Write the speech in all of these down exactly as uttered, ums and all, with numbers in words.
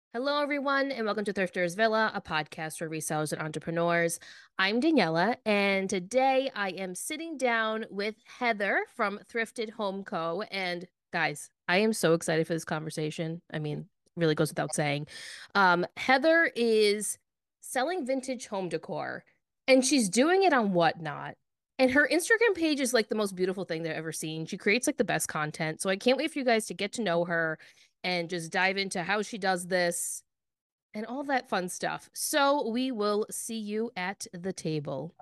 Hello, everyone, and welcome to Thrifters Villa, a podcast for resellers and entrepreneurs. I'm Daniela, and today I am sitting down with Heather from Thrifted Home Co. And guys, I am so excited for this conversation. I mean, really goes without saying. Um, Heather is selling vintage home decor, and she's doing it on Whatnot. And her Instagram page is like the most beautiful thing they've ever seen. She creates like the best content. So I can't wait for you guys to get to know her and just dive into how she does this and all that fun stuff. So we will see you at the table.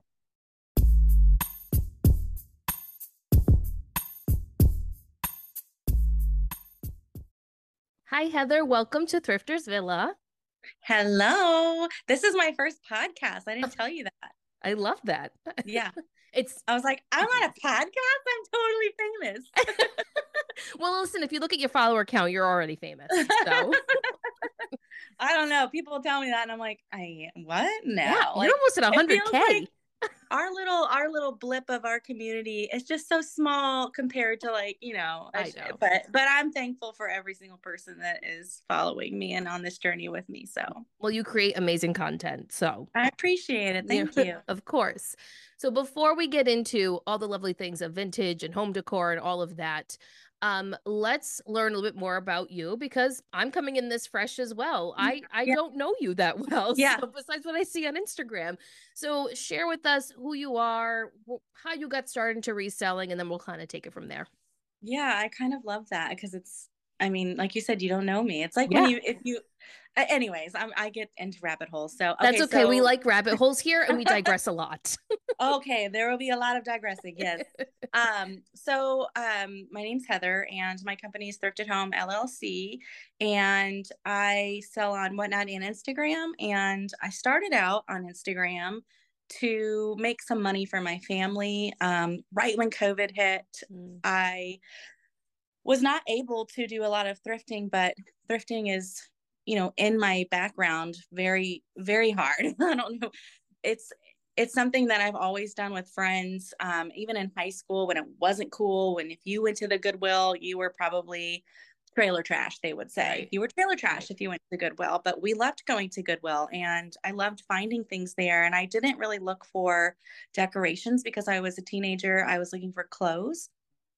Hi, Heather. Welcome to Thrifters Villa. Hello. This is my first podcast. I didn't tell you that. I love that. Yeah. It's I was like, I'm on a podcast? I'm totally famous. well, listen, if you look at your follower count, you're already famous. So I don't know. People tell me that and I'm like, I what? yeah, No. you're Like almost at it feels one hundred K. like our little our little blip of our community is just so small compared to like, you know, I know. but but I'm thankful for every single person that is following me and on this journey with me. So Well, you create amazing content. So I appreciate it. yeah, Thank you. of course. So before we get into all the lovely things of vintage and home decor and all of that, um, let's learn a little bit more about you because I'm coming in this fresh as well. I I Yeah. don't know you that well, Yeah. so besides what I see on Instagram. So share with us who you are, wh- how you got started into reselling, and then we'll kind of take it from there. Yeah, I kind of love that because it's, I mean, like you said, you don't know me. It's like when Yeah. you, if you, a- anyways, I'm, I get into rabbit holes. So, That's okay, okay. We so, like rabbit holes here and we digress a lot. okay, there will be a lot of digressing. Yes. Um, so, um, my name's Heather and my company is Thrifted Home L L C. And I sell on Whatnot and Instagram. And I started out on Instagram to make some money for my family. Um, right when COVID hit, Mm. I was not able to do a lot of thrifting, but thrifting is, you know, in my background, very, very hard. I don't know. It's, it's something that I've always done with friends, um, even in high school when it wasn't cool. When if you went to the Goodwill, you were probably trailer trash, they would say. Right. You were trailer Right. trash if you went to Goodwill, but we loved going to Goodwill and I loved finding things there. And I didn't really look for decorations because I was a teenager. I was looking for clothes.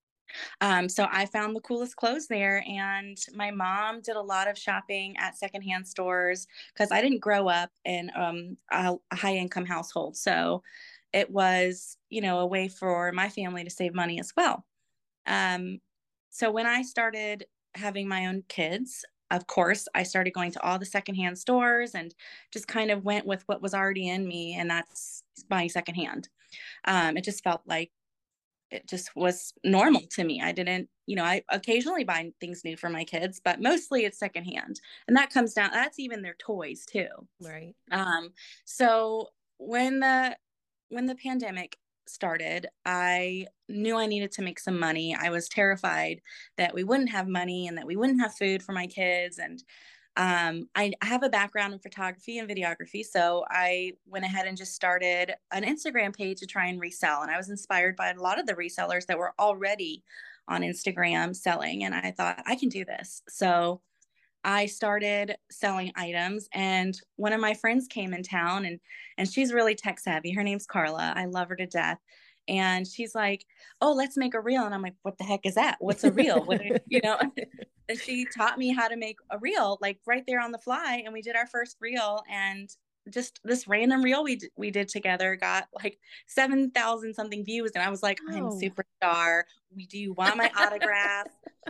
Um, so I found the coolest clothes there, and my mom did a lot of shopping at secondhand stores because I didn't grow up in um, a, a high income household. So it was, you know, a way for my family to save money as well. Um, so when I started having my own kids, of course, I started going to all the secondhand stores and just kind of went with what was already in me, and that's buying secondhand. Um, it just felt like it just was normal to me. I didn't, you know, I occasionally buy things new for my kids, but mostly it's secondhand. And that comes down, that's even their toys too. Right. Um, so when the when the pandemic started, I knew I needed to make some money. I was terrified that we wouldn't have money and that we wouldn't have food for my kids. And um, I have a background in photography and videography, so I went ahead and just started an Instagram page to try and resell. And I was inspired by a lot of the resellers that were already on Instagram selling, and I thought I can do this. So I started selling items, and one of my friends came in town, and and she's really tech savvy. Her name's Carla. I love her to death. And she's like, "Oh, let's make a reel." And I'm like, "What the heck is that? What's a reel?" What you know? And she taught me how to make a reel, like right there on the fly. And we did our first reel, and just this random reel we d- we did together got like seven thousand something views, and I was like, "I'm a Oh. superstar. We do you want my autograph?"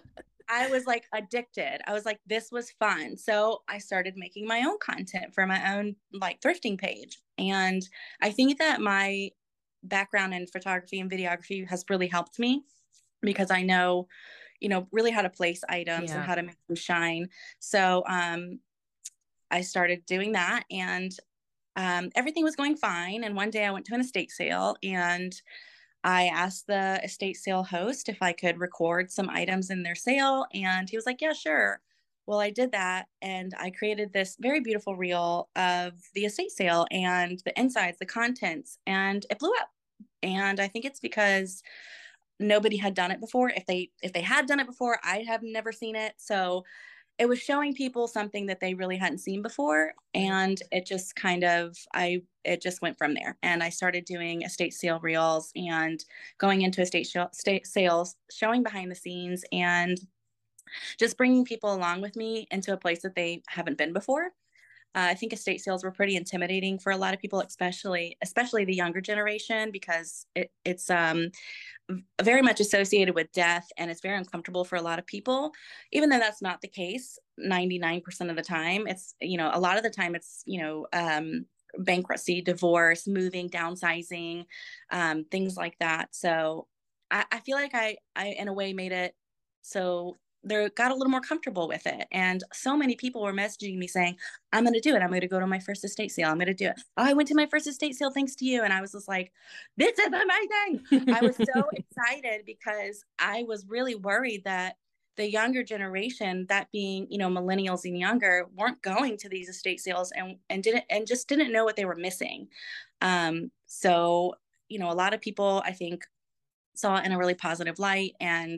I was like addicted. I was like, this was fun. So I started making my own content for my own like thrifting page. And I think that my background in photography and videography has really helped me because I know, you know, really how to place items and Yeah. how to make them shine. So um, I started doing that and um, everything was going fine. And one day I went to an estate sale and I asked the estate sale host if I could record some items in their sale, and he was like, "Yeah, sure." Well, I did that, and I created this very beautiful reel of the estate sale and the insides, the contents, and it blew up. And I think it's because nobody had done it before. If they if they had done it before, I have never seen it. So it was showing people something that they really hadn't seen before. And it just kind of, I, it just went from there. And I started doing estate sale reels and going into estate sh- state sales, showing behind the scenes, and just bringing people along with me into a place that they haven't been before. Uh, I think estate sales were pretty intimidating for a lot of people, especially especially the younger generation, because it, it's um, very much associated with death, and it's very uncomfortable for a lot of people. Even though that's not the case, ninety-nine percent of the time, it's, you know, a lot of the time it's, you know, um, bankruptcy, divorce, moving, downsizing, um, things like that. So I, I feel like I, I, in a way, made it so they got a little more comfortable with it. And so many people were messaging me saying, I'm going to do it. I'm going to go to my first estate sale. I'm going to do it. Oh, I went to my first estate sale thanks to you. And I was just like, this is amazing. I was so excited because I was really worried that the younger generation, that being, you know, millennials and younger, weren't going to these estate sales and, and didn't, and just didn't know what they were missing. Um, so, you know, a lot of people, I think, saw it in a really positive light. And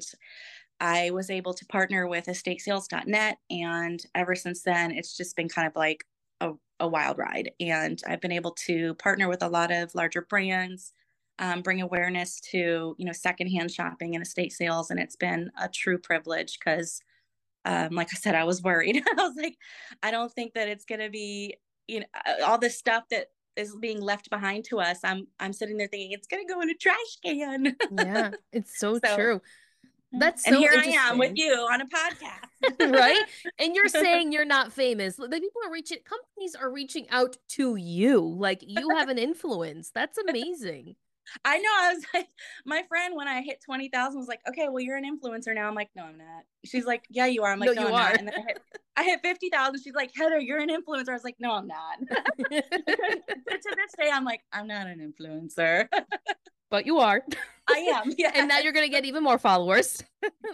I was able to partner with estate sales dot net. And ever since then, it's just been kind of like a, a wild ride. And I've been able to partner with a lot of larger brands, um, bring awareness to, you know, secondhand shopping and estate sales. And it's been a true privilege because, um, like I said, I was worried. I was like, I don't think that it's going to be, you know, all this stuff that is being left behind to us. I'm, I'm sitting there thinking it's going to go in a trash can. Yeah, it's so, so true. That's and so here I am with interesting. you on a podcast. Right? And you're saying you're not famous. The people are reaching, companies are reaching out to you. Like you have an influence. That's amazing. I know. I was like, my friend, when I hit twenty thousand, was like, okay, well, you're an influencer now. I'm like, no, I'm not. She's like, yeah, you are. I'm like, No, no, you I'm are. not. And then I hit, I hit fifty thousand. She's like, Heather, you're an influencer. I was like, no, I'm not. To this day, I'm like, I'm not an influencer. But you are. I am. Yeah. And now you're going to get even more followers.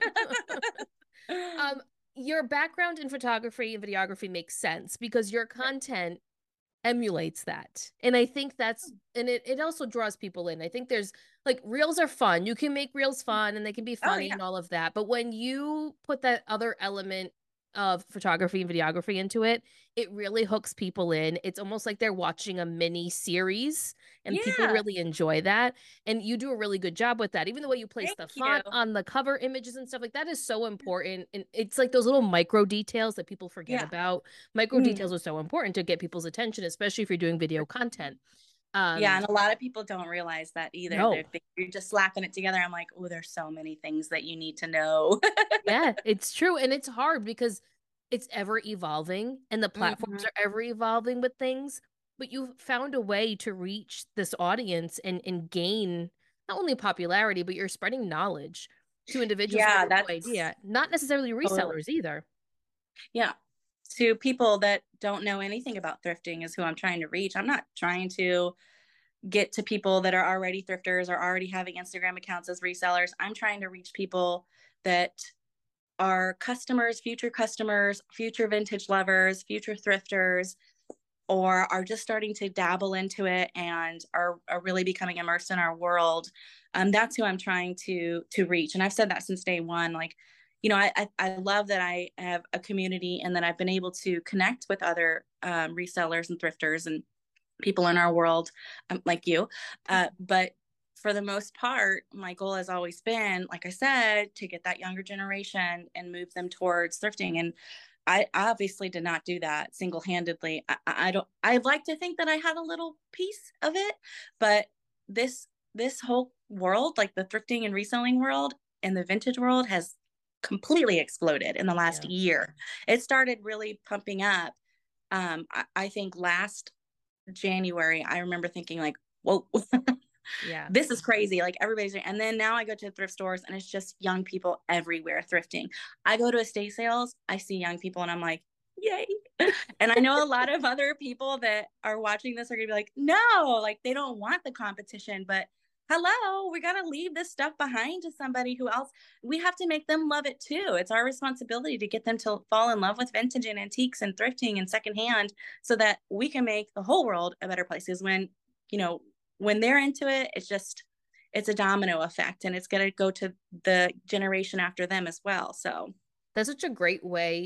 um, your background in photography and videography makes sense because your content emulates that. And I think that's, and it, it also draws people in. I think there's like reels are fun. You can make reels fun and they can be funny oh, yeah. and all of that. But when you put that other element of photography and videography into it, it really hooks people in. It's almost like they're watching a mini series and yeah. people really enjoy that. And you do a really good job with that. Even the way you place Thank the font you. on the cover images and stuff like that is so important. And it's like those little micro details that people forget yeah. about. Micro mm. details are so important to get people's attention, especially if you're doing video content. Um, yeah, and a lot of people don't realize that either. No. They're, they're just slapping it together. I'm like, oh, there's so many things that you need to know. Yeah, it's true. And it's hard because it's ever evolving and the platforms mm-hmm. are ever evolving with things. But you've found a way to reach this audience and, and gain not only popularity, but you're spreading knowledge to individuals yeah, who have that's no idea. Not necessarily resellers totally. either. Yeah. To people that don't know anything about thrifting is who I'm trying to reach. I'm not trying to get to people that are already thrifters or already having Instagram accounts as resellers. I'm trying to reach people that are customers, future customers, future vintage lovers, future thrifters, or are just starting to dabble into it and are, are really becoming immersed in our world. Um, that's who I'm trying to to reach. And I've said that since day one. Like, you know, I, I, I love that I have a community and that I've been able to connect with other um, resellers and thrifters and people in our world um, like you. Uh, but for the most part, my goal has always been, like I said, to get that younger generation and move them towards thrifting. And I obviously did not do that single-handedly. I, I don't, I'd like to think that I had a little piece of it, but this, this whole world, like the thrifting and reselling world and the vintage world has completely exploded in the last yeah. year. It started really pumping up. Um, I, I think last January, I remember thinking like, whoa, yeah, this is crazy. Like everybody's doing, and then now I go to thrift stores and it's just young people everywhere thrifting. I go to estate sales, I see young people and I'm like, yay. And I know a lot of other people that are watching this are gonna be like, no, like they don't want the competition, but hello, we got to leave this stuff behind to somebody who else. We have to make them love it too. It's our responsibility to get them to fall in love with vintage and antiques and thrifting and secondhand so that we can make the whole world a better place. Because when, you know, when they're into it, it's just, it's a domino effect and it's going to go to the generation after them as well. So that's such a great way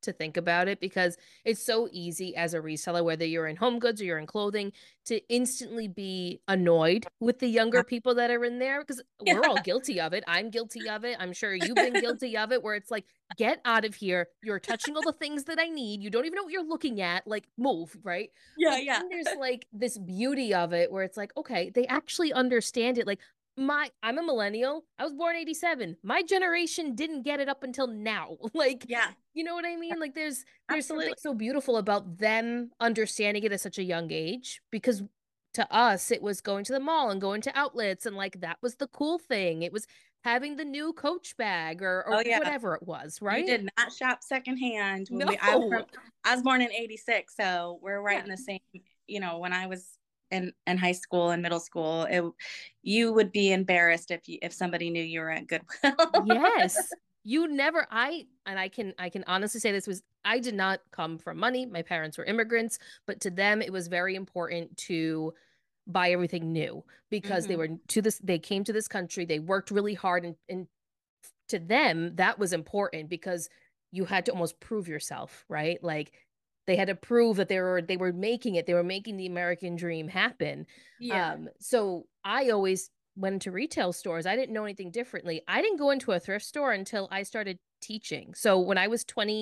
to think about it because it's so easy as a reseller, whether you're in home goods or you're in clothing, to instantly be annoyed with the younger people that are in there because Yeah. we're all guilty of it. I'm guilty of it. I'm sure you've been guilty of it, where it's like, get out of here. You're touching all the things that I need. You don't even know what you're looking at. Like, move, right? Yeah, But yeah. then there's like this beauty of it where it's like, okay, they actually understand it. Like, my I'm a millennial. I was born eighty-seven. My generation didn't get it up until now. Like, Yeah, you know what I mean? Like there's there's something absolutely. so beautiful about them understanding it at such a young age because to us it was going to the mall and going to outlets and like that was the cool thing. It was having the new Coach bag or or Oh yeah. whatever it was, You right? did not shop secondhand when we I was from No. I was born in eighty-six, so we're right Yeah. in the same, you know, when I was in in high school and middle school, it you would be embarrassed if you if somebody knew you were at Goodwill. Yes. You never I and I can I can honestly say this was I did not come from money. My parents were immigrants, but to them it was very important to buy everything new because they Hmm. were to this they came to this country, they worked really hard and and to them that was important because you had to almost prove yourself, right? Like they had to prove that they were they were making it, they were making the American dream happen. Yeah. Um, so I always went into retail stores. I didn't know anything differently. I didn't go into a thrift store until I started teaching. So when I was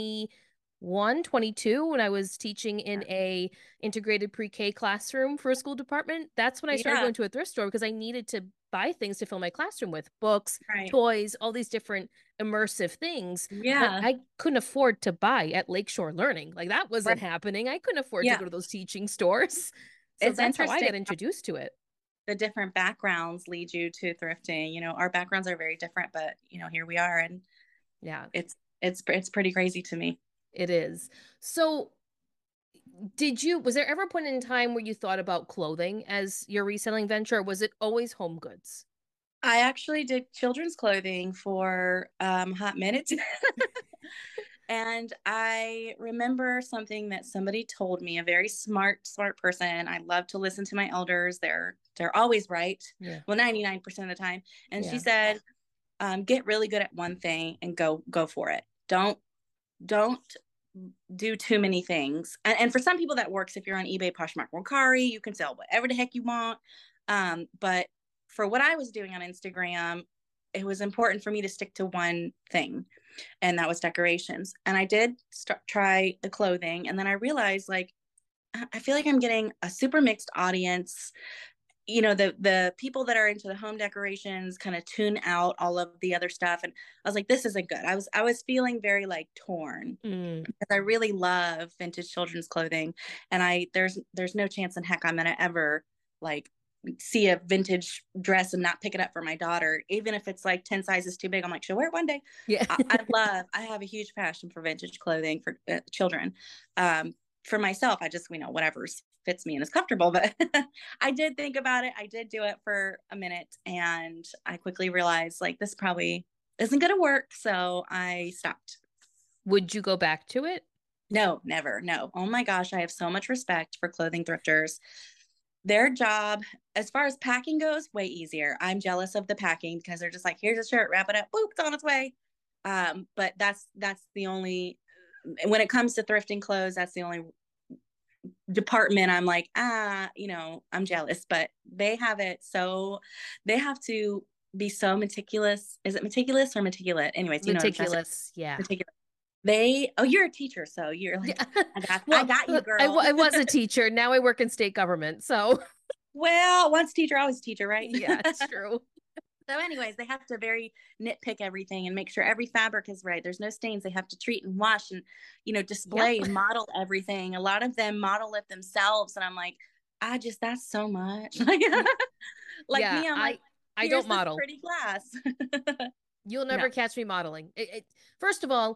twenty-one, twenty-two, when I was teaching in a integrated pre-K classroom for a school department, that's when I started Yeah. going to a thrift store because I needed to buy things to fill my classroom with books, Right. toys, all these different immersive things that Yeah. I couldn't afford to buy at Lakeshore Learning. Like that Right. wasn't happening. I couldn't afford to Yeah. go to those teaching stores. So It's that's how I interesting got how introduced to it. the different backgrounds lead you to thrifting. You know, our backgrounds are very different, but you know, here we are, and Yeah, it's it's it's pretty crazy to me. it is. So did you, was there ever a point in time where you thought about clothing as your reselling venture, or was it always home goods? I actually did children's clothing for um, hot minutes. And I remember something that somebody told me, a very smart, smart person. I love to listen to my elders. They're they're always right. Yeah. Well, ninety-nine percent of the time. And she Yeah. said, um, get really good at one thing and go go for it. Don't don't do too many things. And, and for some people that works. If you're on eBay, Poshmark, Mercari, you can sell whatever the heck you want. Um, but for what I was doing on Instagram, it was important for me to stick to one thing, and that was decorations. And I did start, try the clothing, and then I realized like I feel like I'm getting a super mixed audience. You know, the the people that are into the home decorations kind of tune out all of the other stuff, and I was like, this isn't good. I was I was feeling very like torn Mm. because I really love vintage children's clothing, and I there's there's no chance in heck I'm gonna ever like see a vintage dress and not pick it up for my daughter, even if it's like ten sizes too big. I'm like, she'll wear it one day. Yeah. I, I love, I have a huge passion for vintage clothing for uh, children. Um, for myself, I just, you know, whatever fits me and is comfortable. But I did think about it. I did do it for a minute, and I quickly realized like this probably isn't going to work. So I stopped. Would you go back to it? No, never. No. Oh my gosh, I have so much respect for clothing thrifters. Their job, as far as packing goes, way easier. I'm jealous of the packing because they're just like, here's a shirt, wrap it up, boop, it's on its way. Um, but that's that's the only when it comes to thrifting clothes, that's the only department I'm like, ah, you know, I'm jealous. But they have it so they have to be so meticulous. Is it meticulous or meticulous? Anyways, you know what I'm trying to say. Meticulous. Yeah. Meticulous. They oh, you're a teacher, so you're like, Yeah. I got I Well, got you, I, girl. w- I was a teacher. Now I work in state government. So, Well, once teacher, always teacher, right? yeah, it's true. So, anyways, they have to very nitpick everything and make sure every fabric is right. There's no stains. They have to treat and wash and, you know, display Yep. and model everything. A lot of them model it themselves. And I'm like, I just, that's so much. Like, Y- like Yeah, me, I'm like, I I here's don't this model. pretty glass. You'll No. never catch me modeling. It, it, first of all,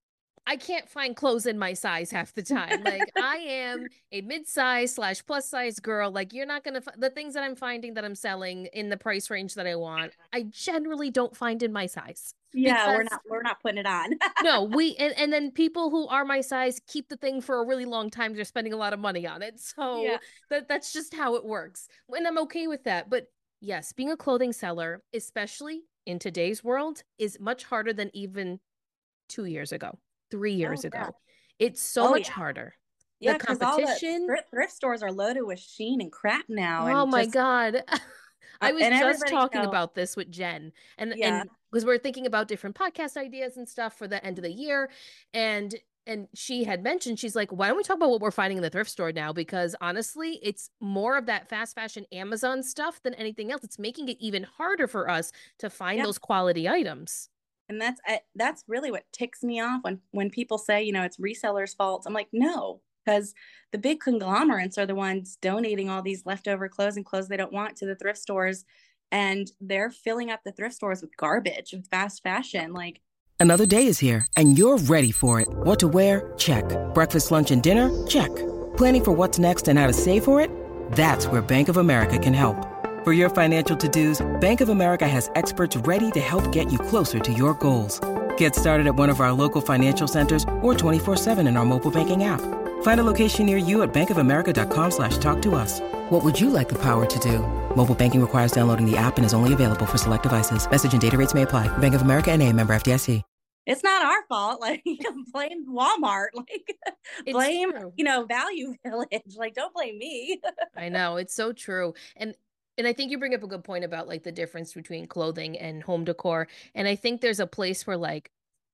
I can't find clothes in my size half the time. Like I am a mid-size slash plus size girl. Like you're not gonna the things that I'm finding that I'm selling in the price range that I want. I generally don't find in my size Yeah, we're because not, we're not putting it on. no, we and, and then people who are my size keep the thing for a really long time. They're spending a lot of money on it. Yeah. So that that's just how it works. And I'm okay with that. But yes, being a clothing seller, especially in today's world, is much harder than even two years ago, three Oh, years yeah. ago. It's so Oh much yeah. harder. The Yeah, because all the competition. thrift, thrift stores are loaded with Sheen and crap now, Oh and my just God. uh, I was and just everybody, you talking know, about this with Jen and yeah, and because we're thinking about different podcast ideas and stuff for the end of the year and and she had mentioned she's like, why don't we talk about what we're finding in the thrift store now? Because honestly, it's more of that fast fashion Amazon stuff than anything else. It's making it even harder for us to find yeah. those quality items. And that's I, that's really what ticks me off when when people say, you know, it's resellers' fault. I'm like, no, because the big conglomerates are the ones donating all these leftover clothes and clothes they don't want to the thrift stores, and they're filling up the thrift stores with garbage, with fast fashion. Like, Another day is here, and you're ready for it. What to wear? Check. Breakfast, lunch, and dinner? Check. Planning for what's next and how to save for it? That's where Bank of America can help. For your financial to-dos, Bank of America has experts ready to help get you closer to your goals. Get started at one of our local financial centers or twenty-four seven in our mobile banking app. Find a location near you at bankofamerica.com slash talk to us. What would you like the power to do? Mobile banking requires downloading the app and is only available for select devices. Message and data rates may apply. Bank of America N A, member F D I C. it's not our fault. Like, blame Walmart. Like, It's blame, true. you know, Value Village. Like, don't blame me. I know, it's so true. And and I think you bring up a good point about like the difference between clothing and home decor. And I think there's a place where like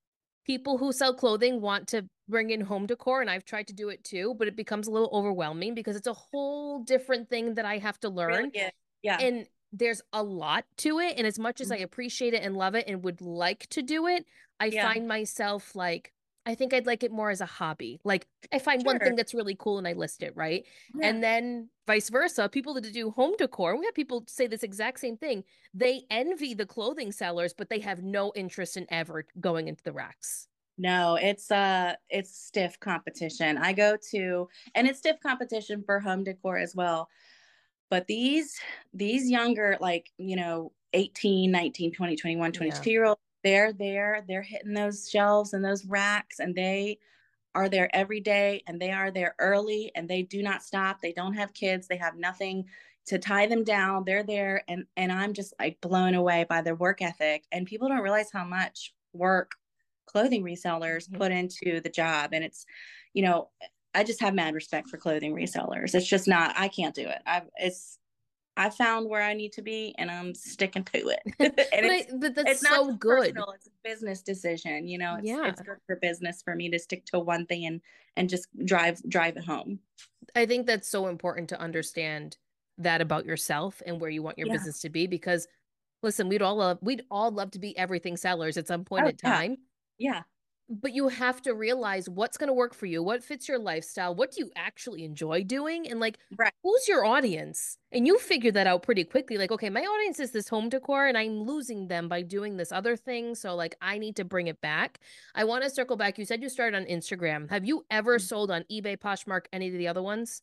people who sell clothing want to bring in home decor, and I've tried to do it too, but it becomes a little overwhelming because it's a whole different thing that I have to Really learn. good. Yeah. And there's a lot to it. And as much as I appreciate it and love it and would like to do it, I Yeah. find myself like, I think I'd like it more as a hobby. Like I find one Sure. thing that's really cool and I list it, right? Yeah. And then vice versa, people that do home decor, we have people say this exact same thing. They envy the clothing sellers, but they have no interest in ever going into the racks. No, it's uh it's stiff competition. I go to, and it's stiff competition for home decor as well. But these these younger, like, you know, eighteen, nineteen, twenty, twenty-one, Yeah. twenty-two year olds, they're there, they're hitting those shelves and those racks, and they are there every day, and they are there early, and they do not stop. They don't have kids, they have nothing to tie them down. They're there, and and I'm just like blown away by their work ethic. And people don't realize how much work clothing resellers Mhm. put into the job. And it's, you know, I just have mad respect for clothing resellers. It's just not, I can't do it. I've, it's, I found where I need to be, and I'm sticking to it. And But it's, I but that's it's not so just good. personal, it's a business decision. You know, it's, Yeah. it's good for business for me to stick to one thing and, and just drive, drive it home. I think that's so important to understand that about yourself and where you want your Yeah. business to be because listen, we'd all love we'd all love to be everything sellers at some point Oh in yeah. time, Yeah. but you have to realize what's going to work for you, what fits your lifestyle, what do you actually enjoy doing, and like Right. who's your audience? And you figure that out pretty quickly. Like, okay, my audience is this home decor, and I'm losing them by doing this other thing. So, like, I need to bring it back. I want to circle back. You said you started on Instagram. Have you ever sold on eBay, Poshmark, any of the other ones?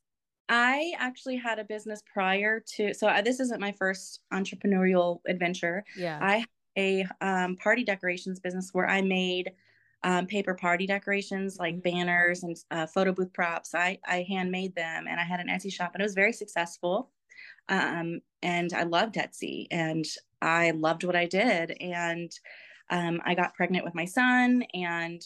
I actually had a business prior to, so I, this isn't my first entrepreneurial adventure. Yeah. I had a um, party decorations business where I made um, paper party decorations like Mhm. banners and uh, photo booth props. I, I handmade them, and I had an Etsy shop, and it was very successful. Um, and I loved Etsy, and I loved what I did. And um, I got pregnant with my son, and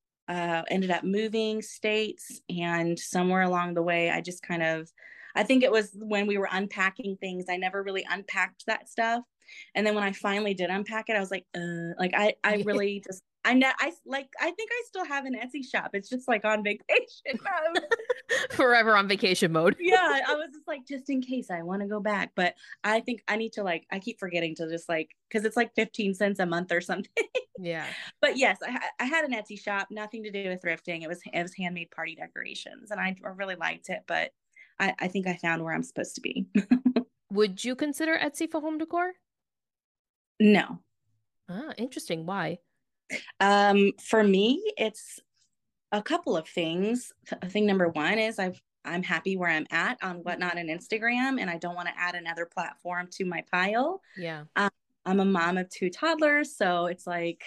uh, ended up moving states. And somewhere along the way, I just kind of, I think it was when we were unpacking things, I never really unpacked that stuff. And then when I finally did unpack it, I was like, uh, like I, I Yeah. really just, I know, I like, I think I still have an Etsy shop. It's just like on vacation mode. Forever on vacation mode. Yeah, I was just like, just in case I want to go back. But I think I need to, like, I keep forgetting to just like, because it's like fifteen cents a month or something. Yeah. But yes, I, I had an Etsy shop, nothing to do with thrifting. It was it was handmade party decorations, and I really liked it. But I, I think I found where I'm supposed to be. Would you consider Etsy for home decor? No, Ah, interesting. Why? um, for me, it's a couple of things. Th- Thing number one is I've I'm happy where I'm at on Whatnot and Instagram, and I don't want to add another platform to my pile. Yeah. Um, I'm a mom of two toddlers, so it's like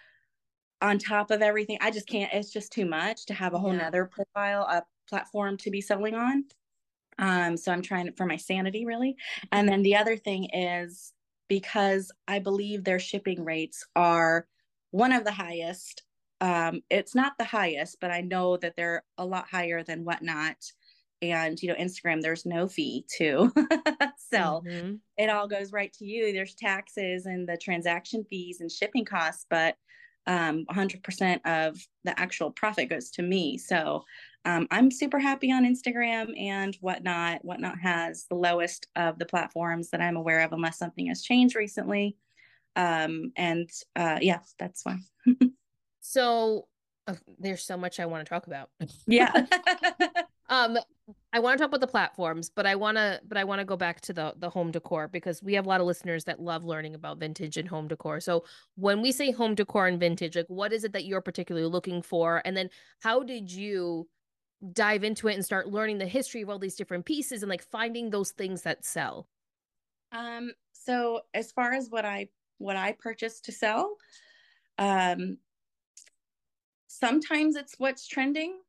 on top of everything, I just can't. It's just too much to have a whole Yeah. nother profile, a platform to be selling on. Um, so I'm trying for my sanity, really. And then the other thing is because I believe their shipping rates are one of the highest Um, it's not the highest, but I know that they're a lot higher than Whatnot. And, you know, Instagram, there's no fee to sell. Mm-hmm. It all goes right to you. There's taxes and the transaction fees and shipping costs, but um, one hundred percent of the actual profit goes to me. So um, I'm super happy on Instagram and Whatnot. Whatnot has the lowest of the platforms that I'm aware of, unless something has changed recently. Um, and uh, yeah, that's why. So uh, there's so much I want to talk about. Yeah. um, I want to talk about the platforms, but I want to, but I want to go back to the the home decor because we have a lot of listeners that love learning about vintage and home decor. So when we say home decor and vintage, like what is it that you're particularly looking for? And then how did you dive into it and start learning the history of all these different pieces and like finding those things that sell? Um, so as far as what I what I purchase to sell, um, sometimes it's what's trending.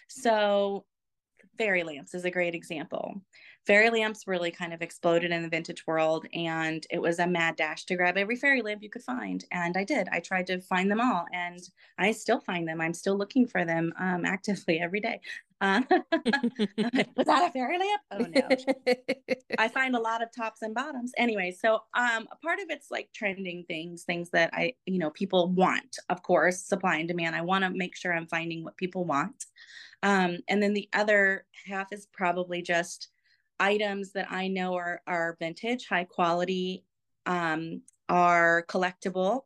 So fairy lamps is a great example. Fairy lamps really kind of exploded in the vintage world, and it was a mad dash to grab every fairy lamp you could find. And I did. I tried to find them all, and I still find them. I'm still looking for them um, actively every day. Uh, was that a fairy lamp? Oh no. I find a lot of tops and bottoms. Anyway, so um, a part of it's like trending things, things that I, you know, people want, of course, supply and demand. I want to make sure I'm finding what people want. Um, and then the other half is probably just items that I know are, are vintage, high quality, um, are collectible,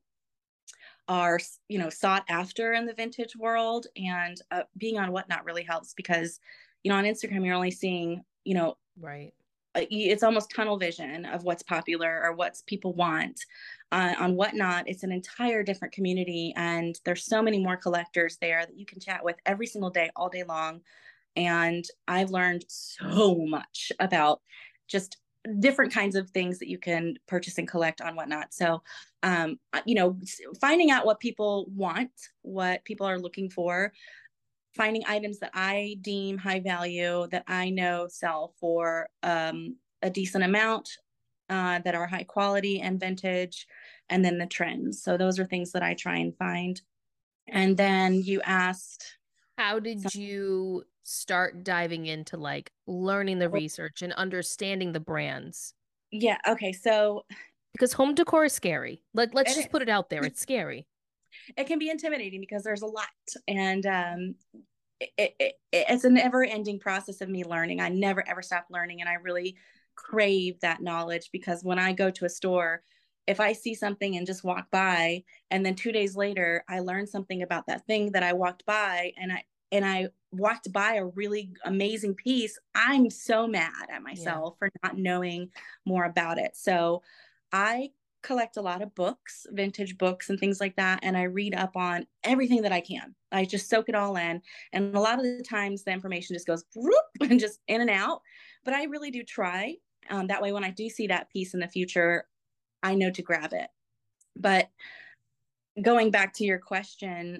are, you know, sought after in the vintage world. And uh, being on Whatnot really helps because, you know, on Instagram, you're only seeing, you know, right. It's almost tunnel vision of what's popular or what's people want. Uh, on Whatnot, it's an entire different community, and there's so many more collectors there that you can chat with every single day, all day long. And I've learned so much about just different kinds of things that you can purchase and collect on Whatnot. So, um, you know, finding out what people want, what people are looking for, finding items that I deem high value that I know sell for um, a decent amount, uh, that are high quality and vintage, and then the trends. So those are things that I try and find. And then you asked, how did you start diving into like learning the research and understanding the brands? Yeah. Okay. So because home decor is scary. Let, let's just is. put it out there. It's scary. It can be intimidating because there's a lot. And um, it, it, it's a never ending process of me learning. I never, ever stop learning. And I really crave that knowledge because when I go to a store, if I see something and just walk by, and then two days later, I learn something about that thing that I walked by, and I, and I walked by a really amazing piece, I'm so mad at myself yeah. for not knowing more about it. So I collect a lot of books, vintage books and things like that. And I read up on everything that I can. I just soak it all in. And a lot of the times the information just goes whoop, and just in and out. But I really do try. Um, that way, when I do see that piece in the future, I know to grab it. But going back to your question,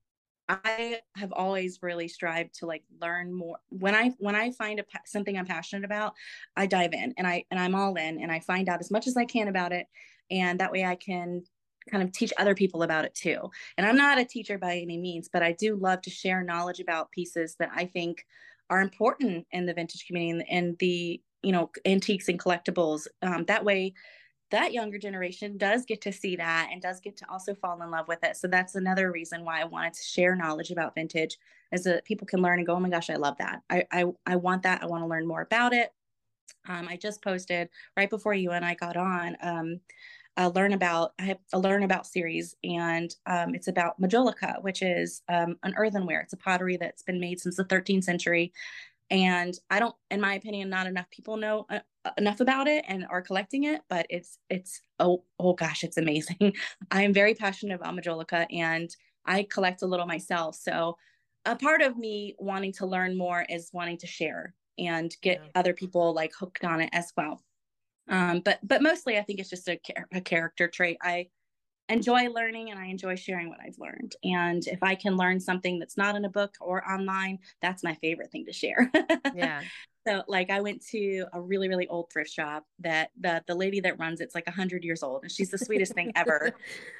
I have always really strived to like learn more. When I when I find a, something I'm passionate about, I dive in and I and I'm all in and I find out as much as I can about it, and that way I can kind of teach other people about it too. And I'm not a teacher by any means, but I do love to share knowledge about pieces that I think are important in the vintage community and the, you know, antiques and collectibles. Um, that way, that younger generation does get to see that and does get to also fall in love with it. So that's another reason why I wanted to share knowledge about vintage, is that people can learn and go, oh my gosh, I love that. I I, I want that. I want to learn more about it. Um, I just posted right before you and I got on, um, a learn about, I have a learn about series, and um, it's about Majolica, which is um, an earthenware. It's a pottery that's been made since the thirteenth century. And I don't, in my opinion, not enough people know uh, enough about it and are collecting it, but it's, it's, oh, oh gosh, it's amazing. I am very passionate about Majolica and I collect a little myself. So a part of me wanting to learn more is wanting to share and get yeah. other people like hooked on it as well. Um, but, but mostly I think it's just a, a character trait. I enjoy learning and I enjoy sharing what I've learned. And if I can learn something that's not in a book or online, that's my favorite thing to share. Yeah. So like I went to a really, really old thrift shop that the, the lady that runs it's like a hundred years old, and she's the sweetest thing ever. And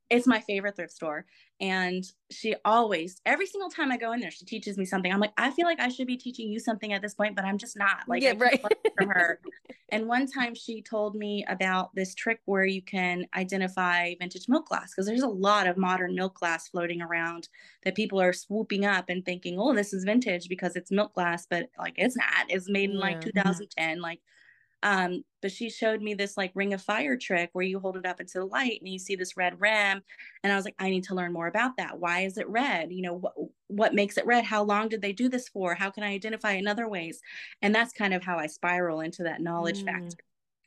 It's my favorite thrift store. And she always, every single time I go in there, she teaches me something. I'm like, I feel like I should be teaching you something at this point, but I'm just not. Like, Yeah, I keep right. learning from her. And one time she told me about this trick where you can identify vintage milk glass, because there's a lot of modern milk glass floating around that people are swooping up and thinking, oh, this is vintage because it's milk glass, but like it's not. It's made in like Yeah. two thousand ten. Like, um, but she showed me this like ring of fire trick where you hold it up into the light and you see this red rim. And I was like, I need to learn more about that. Why is it red? You know, what, what makes it red? How long did they do this for? How can I identify in other ways? And that's kind of how I spiral into that knowledge Mm. factor.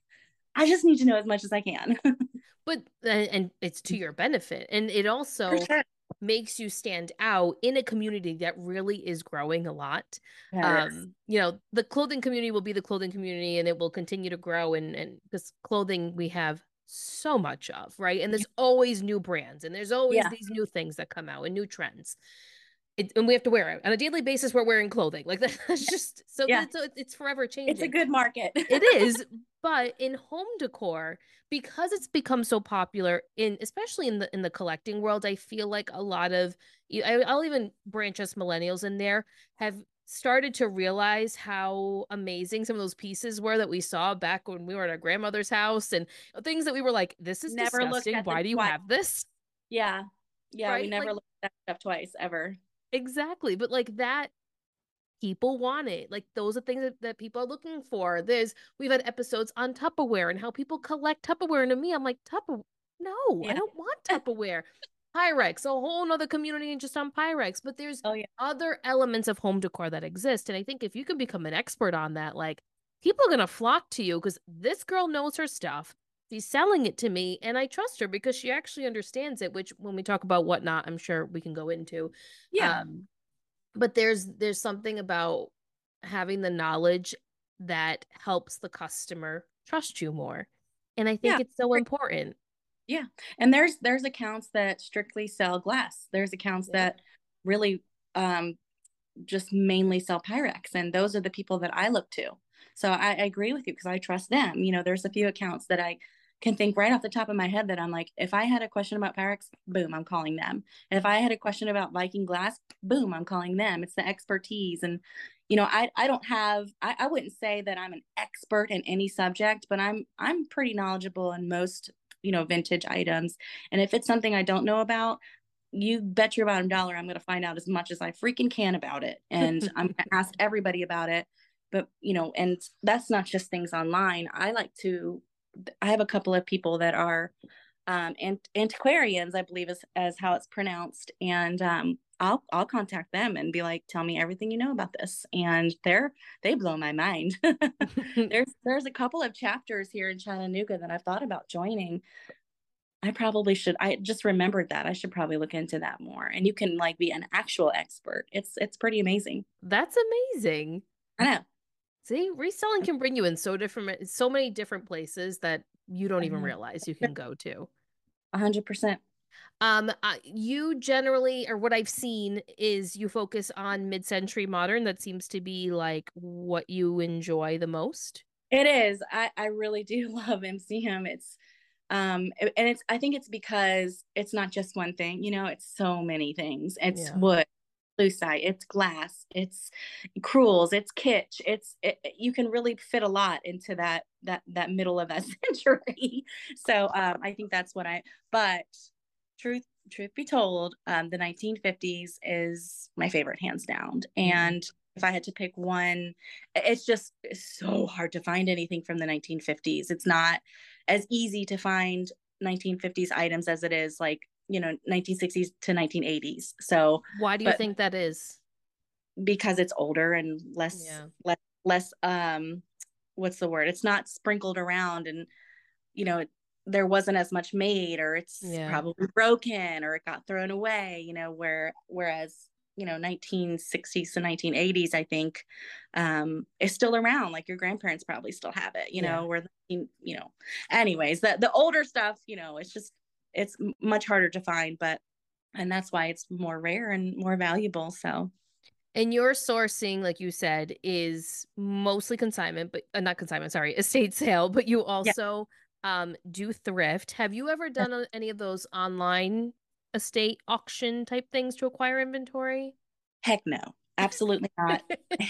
I just need to know as much as I can. But and, and it's to your benefit, and it also sure. makes you stand out in a community that really is growing a lot. Yes. Um, you know, the clothing community will be the clothing community, and it will continue to grow. And and because clothing we have so much of, right? And there's always new brands, and there's always Yeah. these new things that come out and new trends. It, and we have to wear it on a daily basis. We're wearing clothing like that's just so Yeah. it's, it's forever changing. It's a good market. It is, but in home decor, because it's become so popular in especially in the in the collecting world, I feel like a lot of I, I'll even branch us millennials in there have started to realize how amazing some of those pieces were that we saw back when we were at our grandmother's house, and things that we were like, this is Never looked disgusting. at Why this do you twice. have this? Yeah. Yeah. We Right? never Like, looked at that stuff twice ever. exactly. But like that people want it. Like those are things that, that people are looking for. There's we've had episodes on Tupperware and how people collect Tupperware. And to me, I'm like, Tupperware? No, I Yeah. don't want Tupperware. Pyrex, a whole nother community just on Pyrex. But there's Oh yeah. other elements of home decor that exist. And I think if you can become an expert on that, like people are gonna flock to you because this girl knows her stuff. She's selling it to me, and I trust her because she actually understands it, which when we talk about whatnot, I'm sure we can go into. Yeah. Um, but there's there's something about having the knowledge that helps the customer trust you more, and I think Yeah. it's so important. Yeah. And there's there's accounts that strictly sell glass. There's accounts Yeah. that really um just mainly sell Pyrex, and those are the people that I look to. So I, I agree with you because I trust them. You know, there's a few accounts that I can think right off the top of my head that I'm like, if I had a question about Pyrex, boom, I'm calling them. And if I had a question about Viking glass, boom, I'm calling them. It's the expertise. And, you know, I, I don't have, I, I wouldn't say that I'm an expert in any subject, but I'm, I'm pretty knowledgeable in most, you know, vintage items. And if it's something I don't know about, you bet your bottom dollar I'm going to find out as much as I freaking can about it. And I'm going to ask everybody about it. But, you know, and that's not just things online. I like to, I have a couple of people that are um, ant- antiquarians, I believe is as how it's pronounced. And um, I'll, I'll contact them and be like, tell me everything you know about this. And they're, they blow my mind. there's, there's a couple of chapters here in Chattanooga that I've thought about joining. I probably should. I just remembered that. I should probably look into that more. And you can like be an actual expert. It's it's pretty amazing. That's amazing. I know. See, reselling can bring you in so different, so many different places that you don't even realize you can go to. A hundred percent. Um, uh, you generally, or what I've seen is you focus on mid-century modern. That seems to be like what you enjoy the most. It is. I I really do love M C M. It's um and it's I think it's because it's not just one thing. You know, it's so many things. It's Yeah. wood, lucite, it's glass, it's crewels, it's kitsch. It's it, you can really fit a lot into that that that middle of that century. So um, I think that's what I. But truth truth be told, um, the nineteen fifties is my favorite, hands down. And if I had to pick one, it's just it's so hard to find anything from the nineteen fifties. It's not as easy to find nineteen fifties items as it is like, you know, nineteen sixties to nineteen eighties. So why do you but, think that is? Because it's older and less Yeah. less less um what's the word? It's not sprinkled around, and you know, there wasn't as much made, or it's Yeah. probably broken, or it got thrown away, you know, where whereas you know nineteen sixties to nineteen eighties I think um is still around. Like your grandparents probably still have it, you Yeah. know, where you know anyways the the older stuff, you know, it's just it's much harder to find, but and that's why it's more rare and more valuable. So And your sourcing, like you said, is mostly consignment, but uh, not consignment, sorry, estate sale, but you yeah. also um, do thrift. Have you ever done uh, any of those online estate auction type things to acquire inventory? Heck no, absolutely not.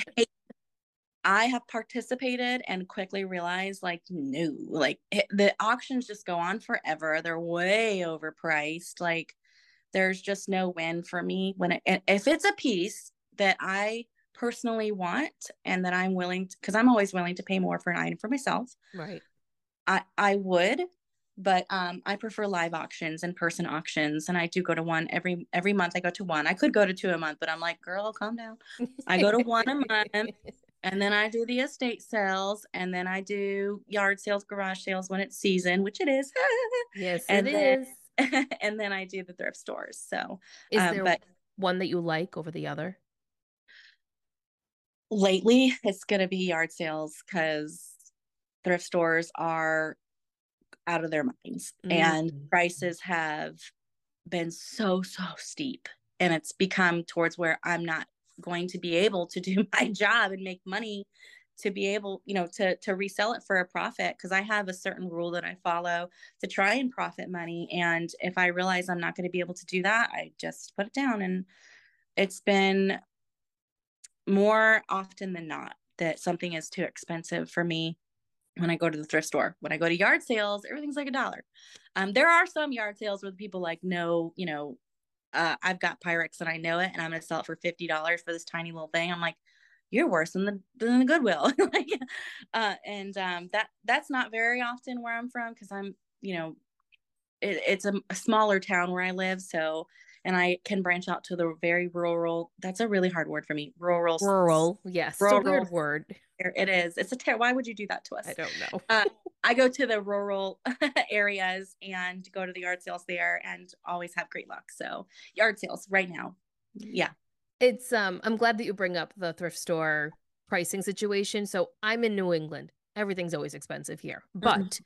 I have participated and quickly realized, like, no, like it, the auctions just go on forever. They're way overpriced. Like, there's just no win for me when it, if it's a piece that I personally want and that I'm willing to, because I'm always willing to pay more for an item for myself. Right. I I would, but um, I prefer live auctions, in-person auctions, and I do go to one every every month. I go to one. I could go to two a month, but I'm like, girl, calm down. I go to one a month. And then I do the estate sales, and then I do yard sales, garage sales when it's season, which it is. Yes, and it then, is. And then I do the thrift stores. So, is uh, there but one that you like over the other? lately it's going to be yard sales because thrift stores are out of their minds, mm. and prices have been so, so steep. And it's become towards where I'm not going to be able to do my job and make money to be able, you know, to to resell it for a profit, because I have a certain rule that I follow to try and profit money. And if I realize I'm not going to be able to do that, I just put it down. And it's been more often than not that something is too expensive for me when I go to the thrift store. When I go to yard sales, everything's like a dollar. Um, there are some yard sales where the people like, no, you know, Uh, I've got Pyrex and I know it, and I'm going to sell it for fifty dollars for this tiny little thing. I'm like, you're worse than the, than the Goodwill. like, uh, and um, that that's not very often where I'm from, because I'm, you know, it, it's a, a smaller town where I live. So, and I can branch out to the very rural. That's a really hard word for me. Rural. Rural. Yes. Rural, it's a weird word. It is. It's a ter- why would you do that to us? I don't know. uh, I go to the rural areas and go to the yard sales there, and always have great luck. So yard sales right now. Yeah. It's um I'm glad that you bring up the thrift store pricing situation. So I'm in New England. Everything's always expensive here. But mm-hmm.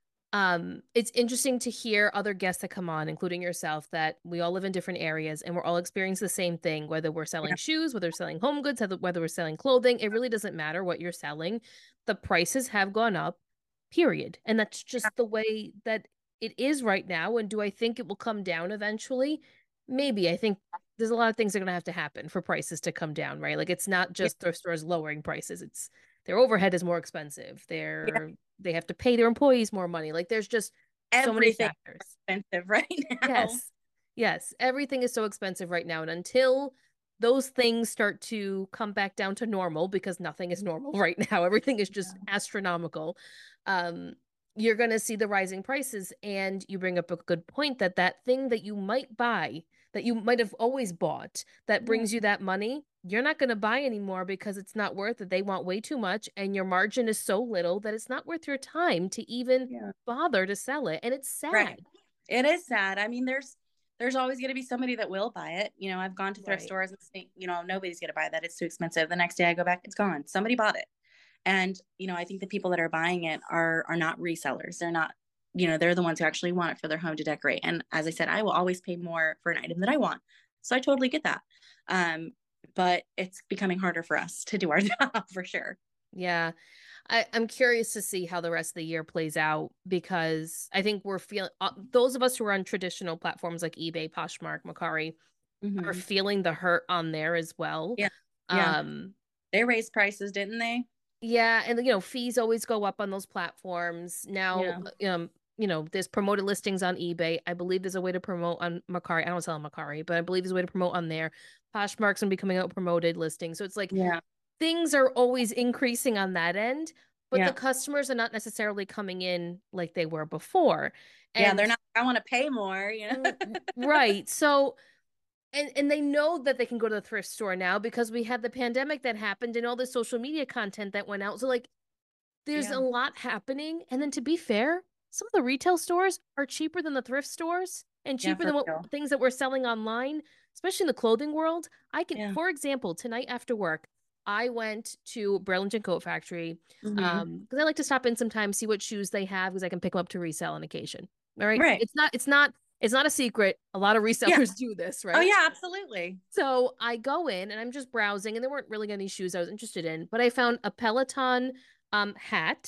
Um, it's interesting to hear other guests that come on, including yourself, that we all live in different areas and we're all experiencing the same thing, whether we're selling yeah. shoes, whether we're selling home goods, whether we're selling clothing. It really doesn't matter what you're selling. The prices have gone up, period. And that's just yeah. the way that it is right now. And do I think it will come down eventually? Maybe. I think there's a lot of things that are going to have to happen for prices to come down, right? Like, it's not just yeah. thrift stores lowering prices. It's their overhead is more expensive. Their yeah. They have to pay their employees more money. Like, there's just everything so many factors. Expensive right now. Yes. Yes. Everything is so expensive right now. And until those things start to come back down to normal, because nothing is normal right now, everything is just yeah. astronomical. Um, you're going to see the rising prices. And you bring up a good point that that thing that you might buy, that you might have always bought, that brings yeah. you that money, you're not going to buy anymore because it's not worth it. They want way too much, and your margin is so little that it's not worth your time to even yeah. bother to sell it. And it's sad. Right. It is sad. I mean, there's there's always going to be somebody that will buy it. You know, I've gone to thrift right. stores and think, you know, nobody's going to buy that. It's too expensive. The next day I go back, it's gone. Somebody bought it. And, you know, I think the people that are buying it are are not resellers. They're not, you know, they're the ones who actually want it for their home to decorate. And as I said, I will always pay more for an item that I want. So I totally get that. Um, but it's becoming harder for us to do our job for sure. Yeah. I, I'm curious to see how the rest of the year plays out, because I think we're feeling, uh, those of us who are on traditional platforms like eBay, Poshmark, Mercari, mm-hmm. are feeling the hurt on there as well. Yeah. yeah. Um, they raised prices, didn't they? Yeah. And, you know, fees always go up on those platforms. Now, yeah. um, you know, there's promoted listings on eBay. I believe there's a way to promote on Mercari. I don't sell on Mercari, but I believe there's a way to promote on there. Poshmark's gonna be coming out with promoted listings. So it's like, yeah. things are always increasing on that end, but yeah. the customers are not necessarily coming in like they were before. And yeah, they're not, I want to pay more, you know? Right. So, and, and they know that they can go to the thrift store now because we had the pandemic that happened and all the social media content that went out. So, like, there's yeah. a lot happening. And then, to be fair, some of the retail stores are cheaper than the thrift stores and cheaper yeah, than what real. things that we're selling online, especially in the clothing world. I can, yeah. for example, tonight after work, I went to Burlington Coat Factory mm-hmm. um, because I like to stop in sometimes, see what shoes they have, because I can pick them up to resell on occasion. All right. Right. It's not, it's not, it's not a secret. A lot of resellers yeah. do this, right? Oh yeah, absolutely. So I go in and I'm just browsing, and there weren't really any shoes I was interested in, but I found a Peloton um, hat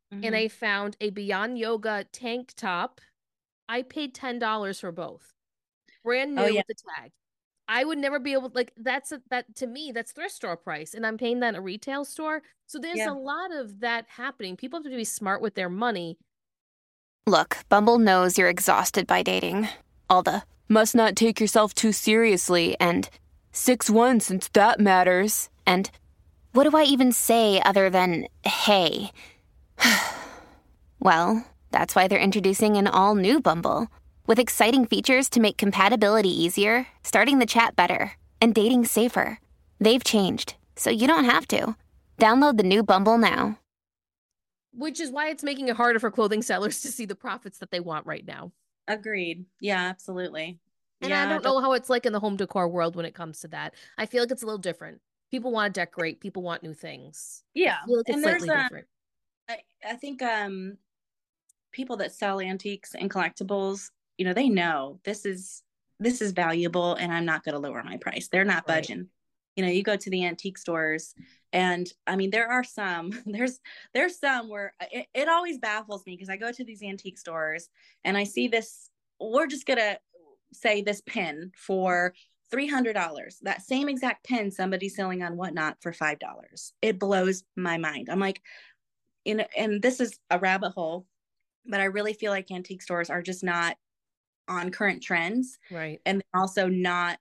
and Mm-hmm. I found a Beyond Yoga tank top. I paid ten dollars for both. Brand Oh new yeah. with the tag. I would never be able, like, that's a, that to me, that's thrift store price, and I'm paying that at a retail store. So there's Yeah. a lot of that happening. People have to be smart with their money. Look, Bumble knows you're exhausted by dating. All the must not take yourself too seriously and six one since that matters. And what do I even say other than hey? Well, that's why they're introducing an all-new Bumble with exciting features to make compatibility easier, starting the chat better, and dating safer. They've changed, so you don't have to. Download the new Bumble now. Which is why it's making it harder for clothing sellers to see the profits that they want right now. Agreed. Yeah, absolutely. And yeah, I don't def- know how it's like in the home decor world when it comes to that. I feel like it's a little different. People want to decorate. People want new things. yeah. I feel like it's And there's slightly a, different. I, I think um people that sell antiques and collectibles, you know, they know this is this is valuable and I'm not going to lower my price. They're not Right. budging. You know, you go to the antique stores and I mean there are some there's there's some where it, it always baffles me because I go to these antique stores and I see this, we're just going to say this pin for three hundred dollars. That same exact pin somebody's selling on Whatnot for five dollars. It blows my mind. I'm like, you know, and this is a rabbit hole, but I really feel like antique stores are just not on current trends. Right. And they're also not,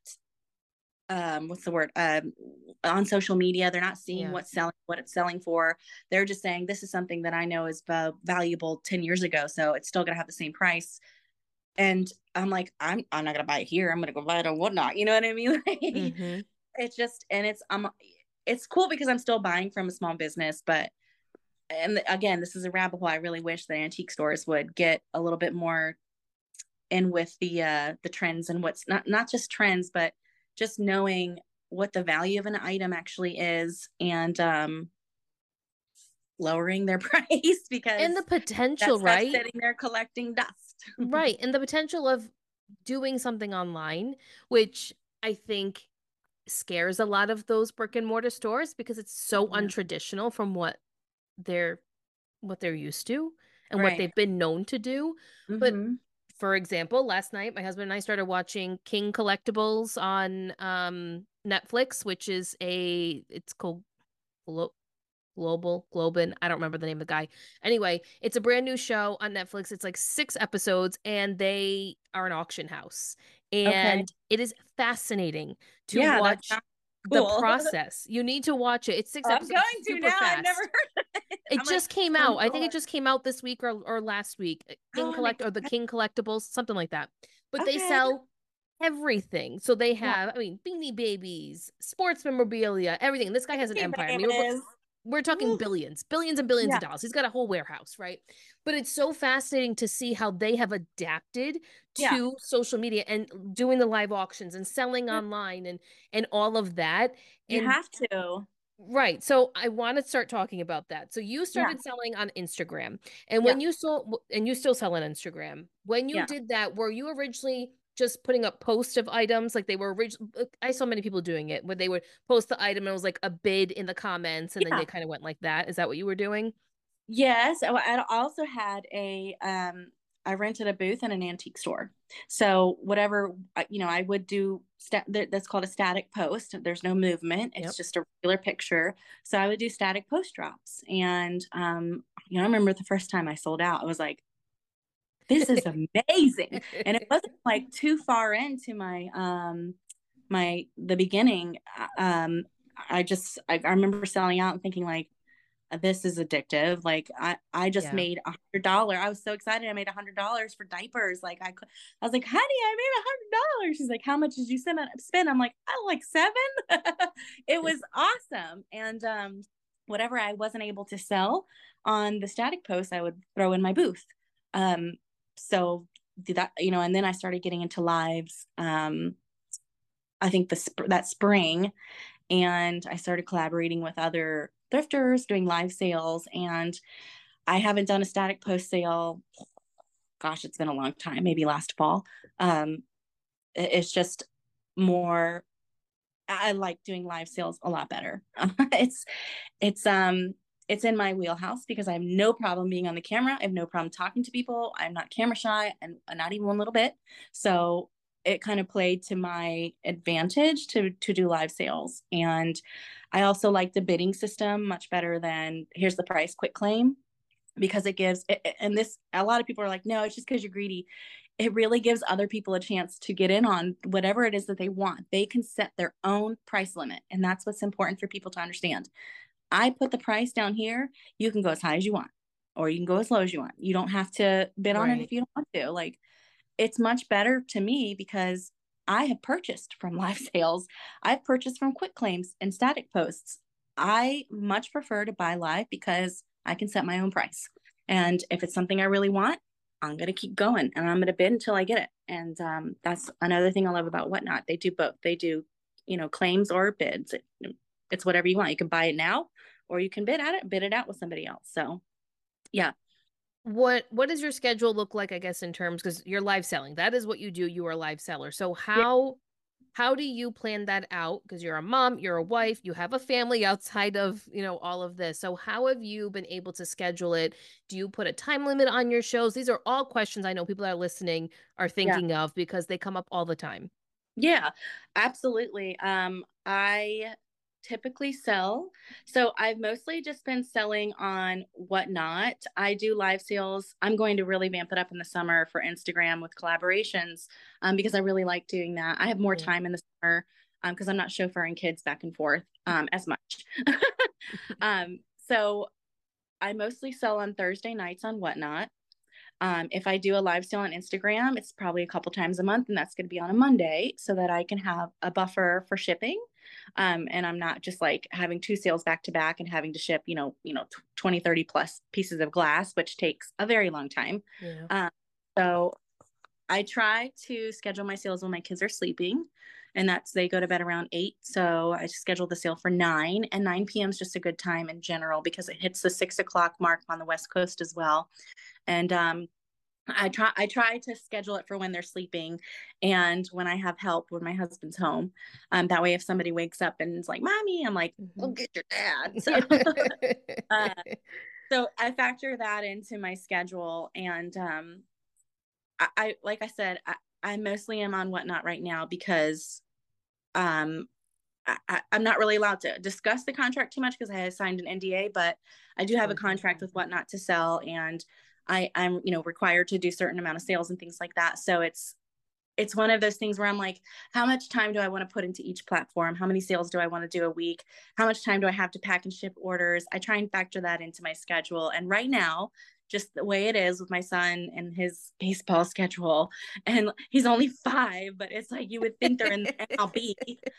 um, what's the word? Um, on social media. They're not seeing Yeah. what's selling, what it's selling for. They're just saying, this is something that I know is uh, valuable ten years ago. So it's still going to have the same price. And I'm like, I'm, I'm not going to buy it here. I'm going to go buy it on Whatnot. You know what I mean? Mm-hmm. It's just, and it's, um, it's cool because I'm still buying from a small business, but and again, this is a rabbit hole. I really wish the antique stores would get a little bit more in with the uh the trends and what's not not just trends, but just knowing what the value of an item actually is and um lowering their price because And the potential, that's right? sitting there collecting dust. Right. And the potential of doing something online, which I think scares a lot of those brick and mortar stores because it's so Yeah. untraditional from what they're what they're used to and what Right. they've been known to do. But Mm-hmm. for example, last night my husband and I started watching King Collectibles on um Netflix, which is a it's called Glo- Global Globin. I don't remember the name of the guy. Anyway, it's a brand new show on Netflix. It's like six episodes and they are an auction house. Okay. And it is fascinating to Yeah, that watch sounds the cool. process. You need to watch it. It's six I'm episodes. going It's to super now. I've fast. never heard of it. It I'm just like, came oh, out. I think Lord. it just came out this week or, or last week. King Oh, I'm Collect or the excited. King Collectibles, something like that. But they Okay. sell everything. So they Yeah. have, I mean, Beanie Babies, sports memorabilia, everything. This guy has an Hey, empire. I mean, we're, babies. we're talking Woo. billions, billions and billions Yeah. of dollars. He's got a whole warehouse, right? But it's so fascinating to see how they have adapted Yeah. to social media and doing the live auctions and selling Yeah. online and and all of that. You And have to. right. So I want to start talking about that. So you Yeah. started selling on Instagram. And Yeah. when you sold and you still sell on Instagram. When you Yeah. did that, were you originally just putting up posts of items like they were original? I saw many people doing it where they would post the item and it was like a bid in the comments and then Yeah. they kind of went like that. Is that what you were doing? Yes. I I also had a um I rented a booth in an antique store. So whatever uh, you know, I would do sta- th- that's called a static post. There's no movement. It's Yep. just a regular picture. So I would do static post drops. And um, you know, I remember the first time I sold out, I was like, this is amazing. And it wasn't like too far into my um my the beginning. Um I just I, I remember selling out and thinking like this is addictive. Like I, I just Yeah. made a hundred dollar. I was so excited. I made a hundred dollars for diapers. Like I, I was like, honey, I made a hundred dollars. She's like, how much did you spend? Spend? I'm like, I like seven. It was awesome. And um, whatever I wasn't able to sell on the static post, I would throw in my booth. Um, so did that, you know, and then I started getting into lives. Um, I think the sp- that spring, and I started collaborating with other thrifters doing live sales. And I haven't done a static post sale. Gosh, it's been a long time, maybe last fall. Um, it's just more, I like doing live sales a lot better. it's, it's, um, it's in my wheelhouse because I have no problem being on the camera. I have no problem talking to people. I'm not camera shy, and not even one little bit. So it kind of played to my advantage to to do live sales. And I also like the bidding system much better than here's the price, quick claim, because it gives, and this, a lot of people are like, no, it's just because you're greedy. It really gives other people a chance to get in on whatever it is that they want. They can set their own price limit. And that's what's important for people to understand. I put the price down here. You can go as high as you want, or you can go as low as you want. You don't have to bid on Right. it if you don't want to. Like, it's much better to me because I have purchased from live sales. I've purchased from quick claims and static posts. I much prefer to buy live because I can set my own price. And if it's something I really want, I'm going to keep going and I'm going to bid until I get it. And um, that's another thing I love about Whatnot. They do both. They do, you know, claims or bids. It, it's whatever you want. You can buy it now, or you can bid at it, bid it out with somebody else. So yeah. What what does your schedule look like, I guess, in terms, because you're live selling. That is what you do. You are a live seller. So Yeah. how how do you plan that out? Because you're a mom, you're a wife, you have a family outside of, you know, all of this. So how have you been able to schedule it? Do you put a time limit on your shows? These are all questions I know people that are listening are Yeah. thinking of because they come up all the time. Yeah, absolutely. Um, I typically sell. So I've mostly just been selling on Whatnot. I do live sales. I'm going to really vamp it up in the summer for Instagram with collaborations, um, because I really like doing that. I have more Yeah. time in the summer um, because I'm not chauffeuring kids back and forth um, as much. um, so I mostly sell on Thursday nights on Whatnot. Um, if I do a live sale on Instagram, it's probably a couple times a month, and that's going to be on a Monday so that I can have a buffer for shipping. Um, and I'm not just like having two sales back to back and having to ship, you know, you know, twenty, thirty plus pieces of glass, which takes a very long time. Yeah. Um, so I try to schedule my sales when my kids are sleeping, and that's, they go to bed around eight. So I schedule the sale for nine, and nine p m is just a good time in general because it hits the six o'clock mark on the West Coast as well. And um, I try I try to schedule it for when they're sleeping and when I have help when my husband's home. Um, that way, if somebody wakes up and is like, "Mommy," I'm like, "Go Mhm. get your dad." So, uh, so I factor that into my schedule, and um, I, I like I said, I, I mostly am on Whatnot right now because um, I, I, I'm not really allowed to discuss the contract too much because I signed an N D A, but I do have a Okay. contract with Whatnot to sell, and I, I'm, you know, required to do certain amount of sales and things like that. So it's, it's one of those things where I'm like, how much time do I want to put into each platform? How many sales do I want to do a week? How much time do I have to pack and ship orders? I try and factor that into my schedule. And right now, just the way it is with my son and his baseball schedule, and he's only five, but it's like, you would think they're in the M L B.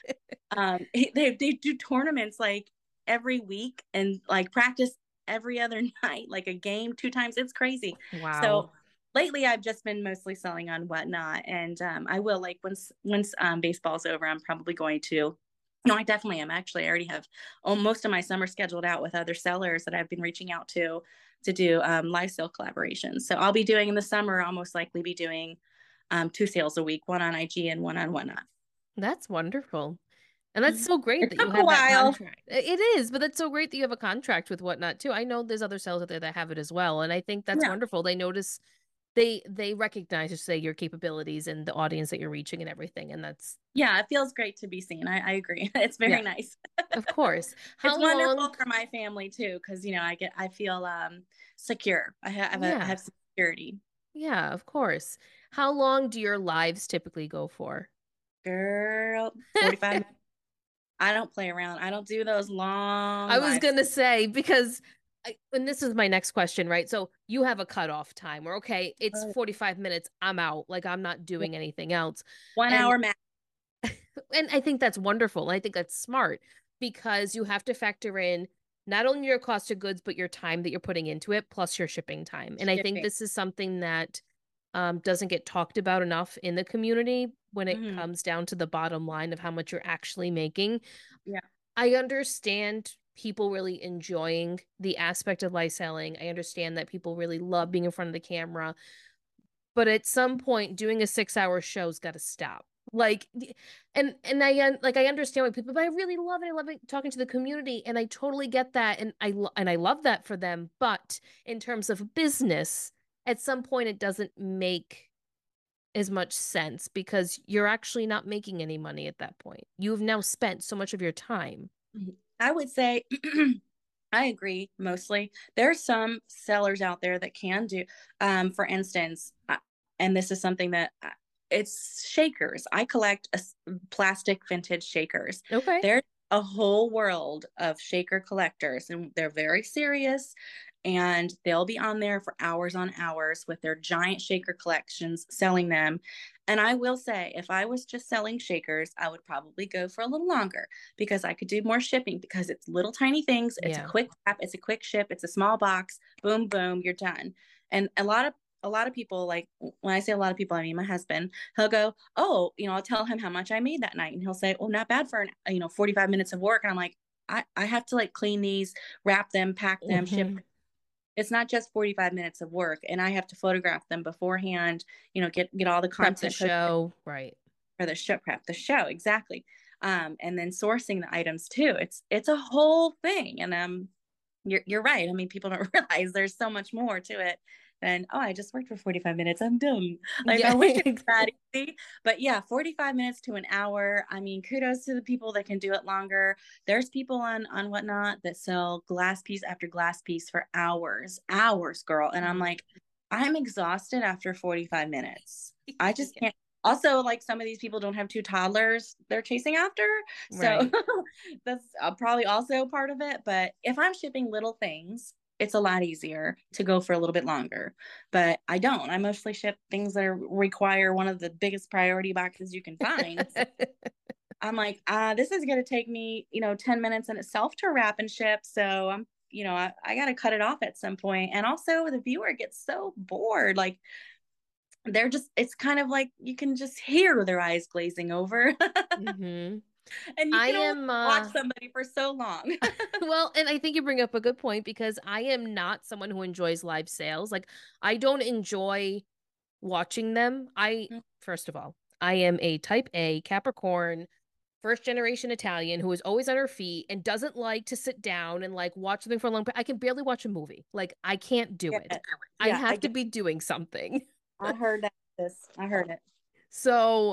Um, they, they do tournaments like every week and like practice every other night, like a game two times. It's crazy. Wow. So lately I've just been mostly selling on Whatnot, and um, I will, like, once once um, baseball's over, I'm probably going to, no, I definitely am. Actually, I already have oh, most of my summer scheduled out with other sellers that I've been reaching out to to do um, live sale collaborations. So I'll be doing in the summer, I'll most likely be doing um, two sales a week, one on I G and one on Whatnot. That's wonderful. And that's so great It that you took a have that while. contract. It is, but that's so great that you have a contract with Whatnot too. I know there's other sellers out there that have it as well, and I think that's Yeah. wonderful. They notice, they they recognize, just say, your capabilities and the audience that you're reaching and everything, and that's Yeah, it feels great to be seen. I, I agree. It's very yeah, nice. of course. How It's wonderful long? for my family too, because you know I get I feel um secure. I, ha- I have, a, I Yeah, have security. yeah, of course. How long do your lives typically go for? Girl, forty-five minutes. I don't play around. I don't do those long I was lives. gonna say, because I, and this is my next question, right? So you have a cutoff time where, okay, it's forty-five minutes, I'm out, like I'm not doing anything else. One And hour max. and I think that's wonderful. And I think that's smart because you have to factor in not only your cost of goods, but your time that you're putting into it, plus your shipping time. And I think Shipping. this is something that um, doesn't get talked about enough in the community when it Mhm. comes down to the bottom line of how much you're actually making. Yeah. I understand people really enjoying the aspect of live selling. I understand that people really love being in front of the camera. But at some point, doing a six hour show's got to stop. Like, and and I like I understand what people, but I really love it. I love it talking to the community, and I totally get that, and I and I love that for them. But in terms of business, at some point, it doesn't make as much sense because you're actually not making any money at that point. You've now spent so much of your time. I would say I agree mostly. There are some sellers out there that can do, um, for instance, and this is something that it's shakers. I collect a, plastic vintage shakers. Okay. There's a whole world of shaker collectors, and they're very serious. And they'll be on there for hours on hours with their giant shaker collections, selling them. And I will say, if I was just selling shakers, I would probably go for a little longer because I could do more shipping because it's little tiny things. It's Yeah. a quick tap. It's a quick ship. It's a small box. Boom, boom, you're done. And a lot of a lot of people, like when I say a lot of people, I mean my husband, he'll go, oh, you know, I'll tell him how much I made that night. And he'll say, oh, not bad for, an, you know, forty-five minutes of work. And I'm like, I, I have to like clean these, wrap them, pack them, Mm-hmm. ship them. It's not just forty-five minutes of work, and I have to photograph them beforehand, you know, get, get all the Prep content the show, right. For the show, prep the show. Exactly. Um, and then sourcing the items too. It's, it's a whole thing. And, um, you're, you're right. I mean, people don't realize there's so much more to it than, oh, I just worked for forty-five minutes. I'm done. Like, Yeah. I wish it was that easy. But yeah, forty-five minutes to an hour. I mean, kudos to the people that can do it longer. There's people on, on Whatnot that sell glass piece after glass piece for hours, hours, girl. And I'm like, I'm exhausted after forty-five minutes. I just can't. Also, like some of these people don't have two toddlers they're chasing after. So Right. that's uh, probably also part of it. But if I'm shipping little things, it's a lot easier to go for a little bit longer. But I don't. I mostly ship things that are, require one of the biggest priority boxes you can find. I'm like, uh, this is going to take me, you know, ten minutes in itself to wrap and ship. So I'm, you know, I, I got to cut it off at some point. And also the viewer gets so bored. Like, they're just, it's kind of like you can just hear their eyes glazing over. Mm-hmm. And you I can only am uh... watch somebody for so long. Well, and I think you bring up a good point because I am not someone who enjoys live sales. Like, I don't enjoy watching them. I, first of all, I am a type A Capricorn, first generation Italian who is always on her feet and doesn't like to sit down and like watch something for a long time. I can barely watch a movie. Like, I can't do Yeah. it. Yeah, I have I to get- be doing something. I heard that. This, I heard it. So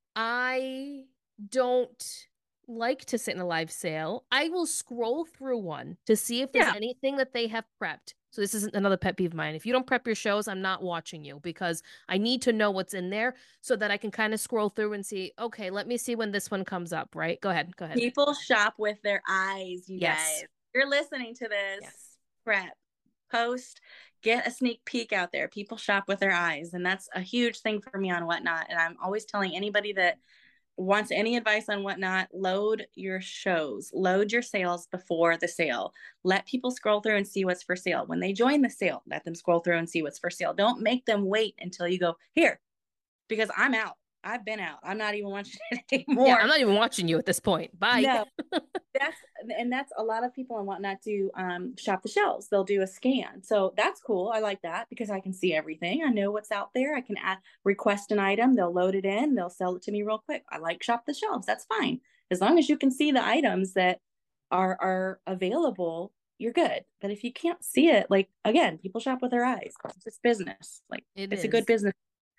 I don't like to sit in a live sale. I will scroll through one to see if there's Yeah. anything that they have prepped. So this isn't another pet peeve of mine. If you don't prep your shows, I'm not watching you because I need to know what's in there so that I can kind of scroll through and see, okay, let me see when this one comes up, right? Go ahead. Go ahead. People shop with their eyes, you Yes. guys. You're listening to this. Yes. Prep, post, get a sneak peek out there. People shop with their eyes. And that's a huge thing for me on Whatnot. And I'm always telling anybody that wants any advice on Whatnot, load your shows, load your sales before the sale. Let people scroll through and see what's for sale. When they join the sale, let them scroll through and see what's for sale. Don't make them wait until you go, here, because I'm out. I've been out. I'm not even watching it anymore. Yeah, I'm not even watching you at this point. Bye. No, that's and that's a lot of people and Whatnot do um, shop the shelves. They'll do a scan, so that's cool. I like that because I can see everything. I know what's out there. I can add, request an item. They'll load it in. They'll sell it to me real quick. I like shop the shelves. That's fine as long as you can see the items that are are available. You're good. But if you can't see it, like again, people shop with their eyes. It's just business. Like It it's is. a good business.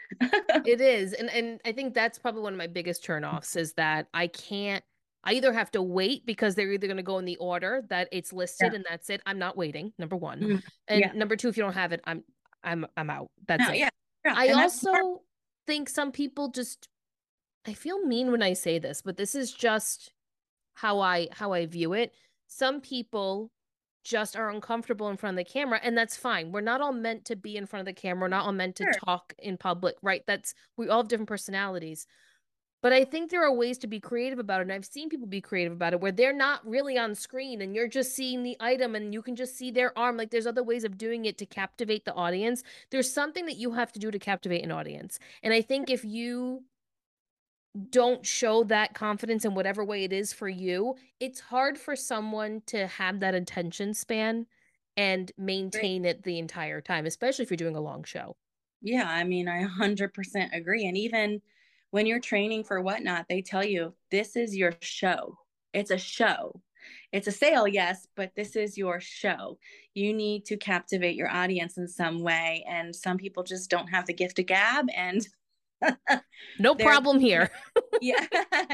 It is. And and I think that's probably one of my biggest turnoffs is that I can't I either have to wait because they're either going to go in the order that it's listed Yeah. and that's it. I'm not waiting, number one. Mm, And yeah. number two, if you don't have it, I'm I'm I'm out. That's No, it. yeah, yeah. I And that's also smart. think some people just I feel mean when I say this, but this is just how I how I view it. Some people just are uncomfortable in front of the camera, and that's fine. We're not all meant to be in front of the camera. We're not all meant to Sure. talk in public, right? That's we all have different personalities. But I think there are ways to be creative about it. And I've seen people be creative about it where they're not really on screen and you're just seeing the item and you can just see their arm. Like there's other ways of doing it to captivate the audience. There's something that you have to do to captivate an audience. And I think if you don't show that confidence in whatever way it is for you, it's hard for someone to have that attention span and maintain it the entire time, especially if you're doing a long show. Yeah, I mean, I one hundred percent agree. And even when you're training for Whatnot, they tell you this is your show. It's a show. It's a sale, yes, but this is your show. You need to captivate your audience in some way. And some people just don't have the gift of gab, and no problem here. Yeah.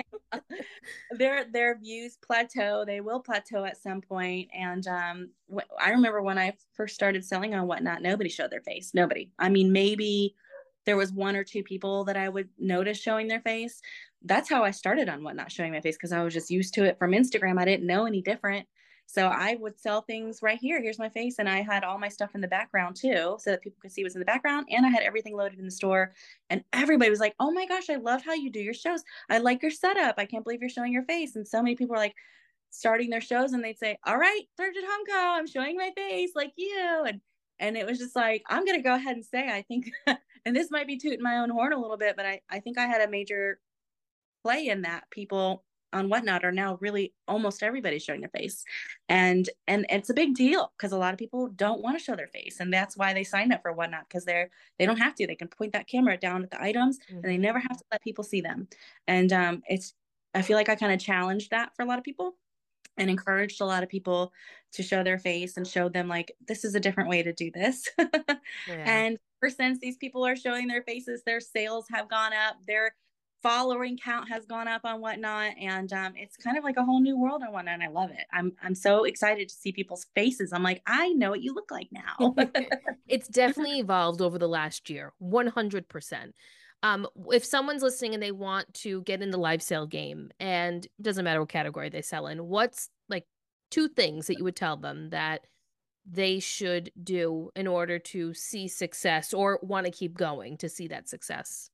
their their views plateau. They will plateau at some point. And um, wh- I remember when I first started selling on Whatnot, nobody showed their face. Nobody. I mean, maybe there was one or two people that I would notice showing their face. That's how I started on Whatnot, showing my face, because I was just used to it from Instagram. I didn't know any different. So I would sell things right here. Here's my face. And I had all my stuff in the background too, so that people could see what's in the background. And I had everything loaded in the store. And everybody was like, oh my gosh, I love how you do your shows. I like your setup. I can't believe you're showing your face. And so many people were like starting their shows, and they'd say, all right, Thrifted Home Co., I'm showing my face like you. And and it was just like, I'm going to go ahead and say, I think, and this might be tooting my own horn a little bit, but I, I think I had a major play in that. People on Whatnot are now really almost everybody's showing their face. And and it's a big deal, because a lot of people don't want to show their face. And that's why they signed up for Whatnot, because they're they don't have to. They can point that camera down at the items, mm-hmm. and they never have to let people see them. And um, it's I feel like I kind of challenged that for a lot of people, and encouraged a lot of people to show their face and show them like, this is a different way to do this. Yeah. And ever since these people are showing their faces, their sales have gone up, their following count has gone up on Whatnot. And um, it's kind of like a whole new world on Whatnot. And I love it. I'm, I'm so excited to see people's faces. I'm like, I know what you look like now. It's definitely evolved over the last year. one hundred percent. Um, if someone's listening and they want to get in the live sale game, and it doesn't matter what category they sell in, what's like two things that you would tell them that they should do in order to see success, or want to keep going to see that success?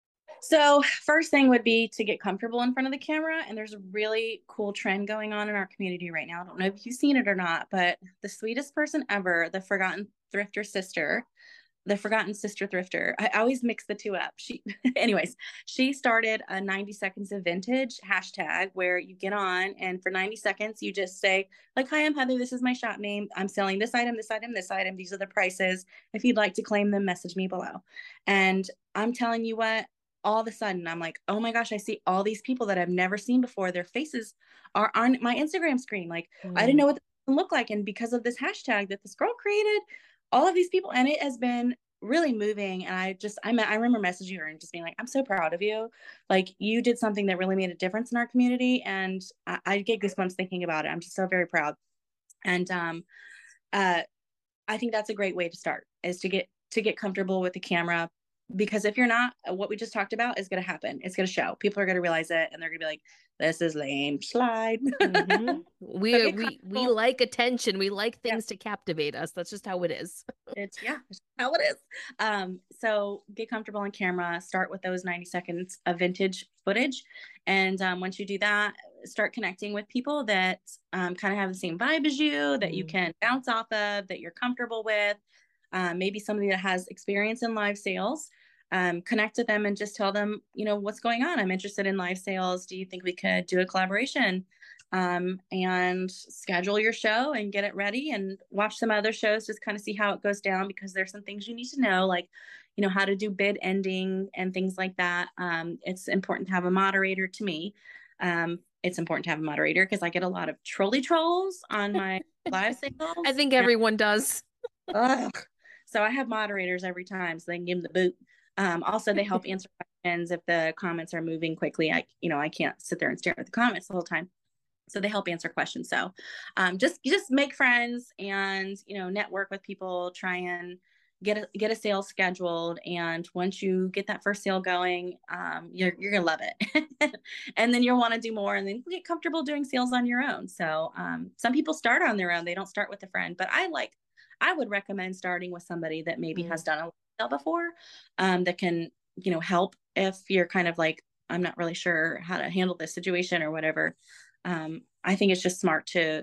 So first thing would be to get comfortable in front of the camera. And there's a really cool trend going on in our community right now. I don't know if you've seen it or not, but the sweetest person ever, the Forgotten Thrifter sister, the Forgotten Sister Thrifter. I always mix the two up. She, anyways, she started a ninety seconds of vintage hashtag, where you get on, and for ninety seconds, you just say like, hi, I'm Heather. This is my shop name. I'm selling this item, this item, this item. These are the prices. If you'd like to claim them, message me below. And I'm telling you what, all of a sudden I'm like, oh my gosh, I see all these people that I've never seen before. Their faces are on my Instagram screen. Like, mm. I didn't know what they look like. And because of this hashtag that this girl created, all of these people, and it has been really moving. And I just, I, I remember messaging her and just being like, I'm so proud of you. Like, you did something that really made a difference in our community. And I, I get goosebumps thinking about it. I'm just so very proud. And um, uh, I think that's a great way to start, is to get, to get comfortable with the camera. Because if you're not, what we just talked about is going to happen. It's going to show. People are going to realize it, and they're going to be like, this is lame. Slide. Mm-hmm. We, so we, we like attention. We like things yeah. to captivate us. That's just how it is. It's yeah, it's how it is. Um, so get comfortable on camera, start with those ninety seconds of vintage footage. And um, once you do that, start connecting with people that um, kind of have the same vibe as you, that mm. you can bounce off of, that you're comfortable with. Um, maybe somebody that has experience in live sales. Um, connect with them and just tell them, you know, what's going on. I'm interested in live sales. Do you think we could do a collaboration? Um, and schedule your show and get it ready, and watch some other shows, just kind of see how it goes down, because there's some things you need to know, like, you know, how to do bid ending and things like that. Um, it's important to have a moderator to me. Um, it's important to have a moderator because I get a lot of trolley trolls on my live sales. I think everyone does. Ugh. So I have moderators every time, so they can give them the boot. Um, also, they help answer questions if the comments are moving quickly. I, you know, I can't sit there and stare at the comments the whole time. So they help answer questions. So um, just just make friends, and, you know, network with people. Try and get a get a sale scheduled. And once you get that first sale going, um, you're you're gonna love it. And then you'll want to do more, and then get comfortable doing sales on your own. So um, some people start on their own; they don't start with a friend. But I like. I would recommend starting with somebody that maybe mm. has done a sale before, um, that can, you know, help if you're kind of like, I'm not really sure how to handle this situation or whatever. Um, I think it's just smart to,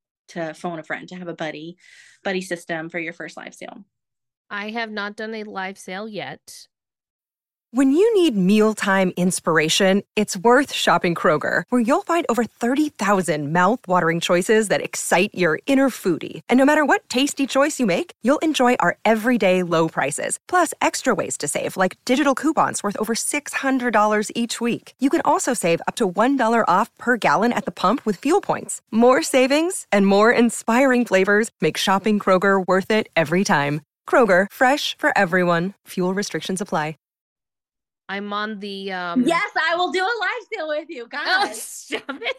to phone a friend, to have a buddy, buddy system for your first live sale. I have not done a live sale yet. When you need mealtime inspiration, it's worth shopping Kroger, where you'll find over thirty thousand mouthwatering choices that excite your inner foodie. And no matter what tasty choice you make, you'll enjoy our everyday low prices, plus extra ways to save, like digital coupons worth over six hundred dollars each week. You can also save up to one dollar off per gallon at the pump with fuel points. More savings and more inspiring flavors make shopping Kroger worth it every time. Kroger, fresh for everyone. Fuel restrictions apply. I'm on the um Yes, I will do a live sale with you, Oh, guys. stop it.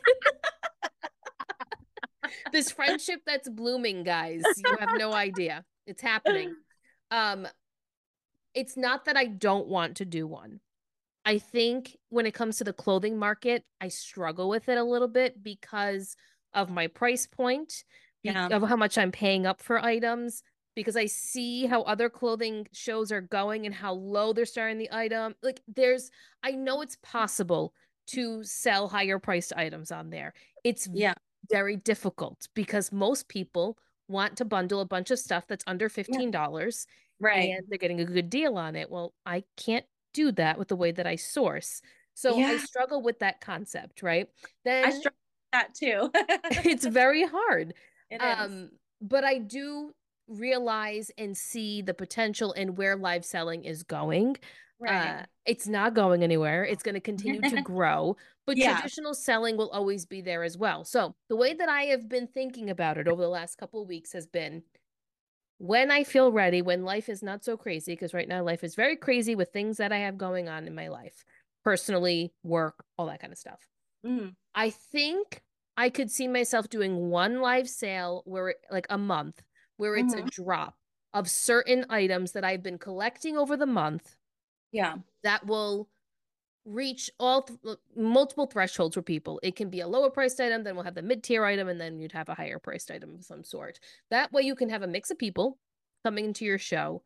This friendship that's blooming, guys. You have no idea. It's happening. Um, it's not that I don't want to do one. I think when it comes to the clothing market, I struggle with it a little bit because of my price point, be- Yeah. of how much I'm paying up for items, because I see how other clothing shows are going and how low they're starting the item. Like there's, I know it's possible to sell higher priced items on there. It's Yeah. very difficult because most people want to bundle a bunch of stuff that's under fifteen dollars Right. and they're getting a good deal on it. Well, I can't do that with the way that I source. So I Yeah. struggle with that concept, right? Then I struggle with that too. it's very hard. It is. Um, but I do realize and see the potential and where live selling is going. Right. Uh, it's not going anywhere. It's going to continue to grow, but Yeah. traditional selling will always be there as well. So the way that I have been thinking about it over the last couple of weeks has been when I feel ready, when life is not so crazy, because right now life is very crazy with things that I have going on in my life, personally, work, all that kind of stuff. Mm. I think I could see myself doing one live sale where it, like a month, where it's Mhm. a drop of certain items that I've been collecting over the month Yeah. that will reach all th- multiple thresholds for people. It can be a lower priced item, then we'll have the mid-tier item, and then you'd have a higher priced item of some sort. That way you can have a mix of people coming into your show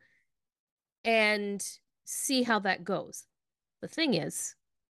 and see how that goes. The thing is,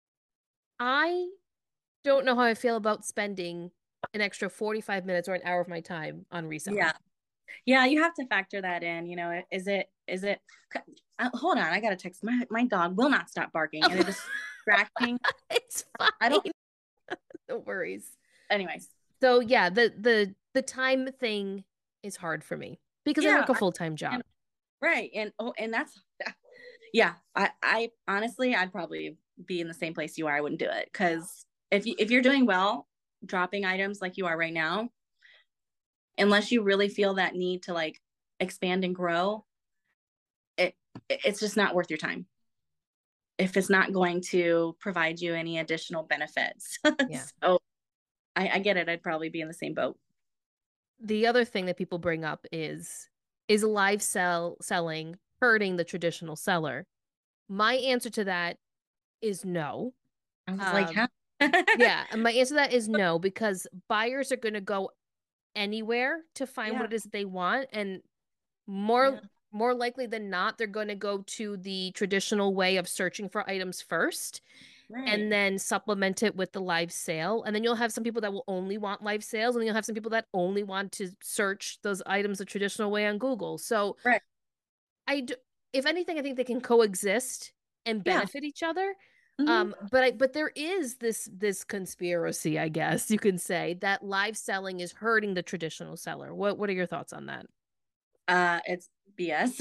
I don't know how I feel about spending an extra forty-five minutes or an hour of my time on reselling. Yeah. Yeah, you have to factor that in. You know, is it, is it, uh, hold on, I got to text. My, my dog will not stop barking and it is distracting. It's fine. I don't, No worries. anyways. So yeah, the the the time thing is hard for me because I Yeah, work a I- full-time job. and- Right. And, oh, and that's, yeah, I, I honestly, I'd probably be in the same place you are. I wouldn't do it. Cause if you, if you're doing well, dropping items like you are right now, unless you really feel that need to like expand and grow, it it's just not worth your time if it's not going to provide you any additional benefits. Yeah. So I, I get it. I'd probably be in the same boat. The other thing that people bring up is is live sell selling hurting the traditional seller? My answer to that is no. I was like, Um, how? Yeah, and my answer to that is no, because buyers are going to go anywhere to find Yeah. what it is that they want, and more Yeah. more likely than not, they're going to go to the traditional way of searching for items first Right. and then supplement it with the live sale. And then you'll have some people that will only want live sales, and then you'll have some people that only want to search those items the traditional way on Google. So Right. I do, if anything, I think they can coexist and Yeah. benefit each other. Mhm. Um, but I but there is this this conspiracy, I guess you can say, that live selling is hurting the traditional seller. What what are your thoughts on that? Uh, it's B S.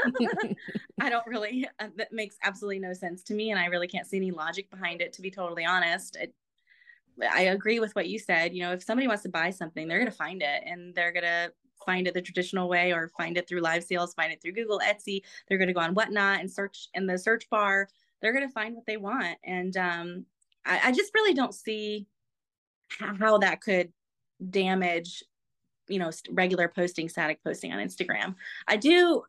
I don't really, uh, that makes absolutely no sense to me. And I really can't see any logic behind it, to be totally honest. It, I agree with what you said. You know, if somebody wants to buy something, they're going to find it, and they're going to find it the traditional way, or find it through live sales, find it through Google, Etsy. They're going to go on Whatnot and search in the search bar. They're going to find what they want. And um, I, I just really don't see how that could damage, you know, regular posting, static posting on Instagram. I do.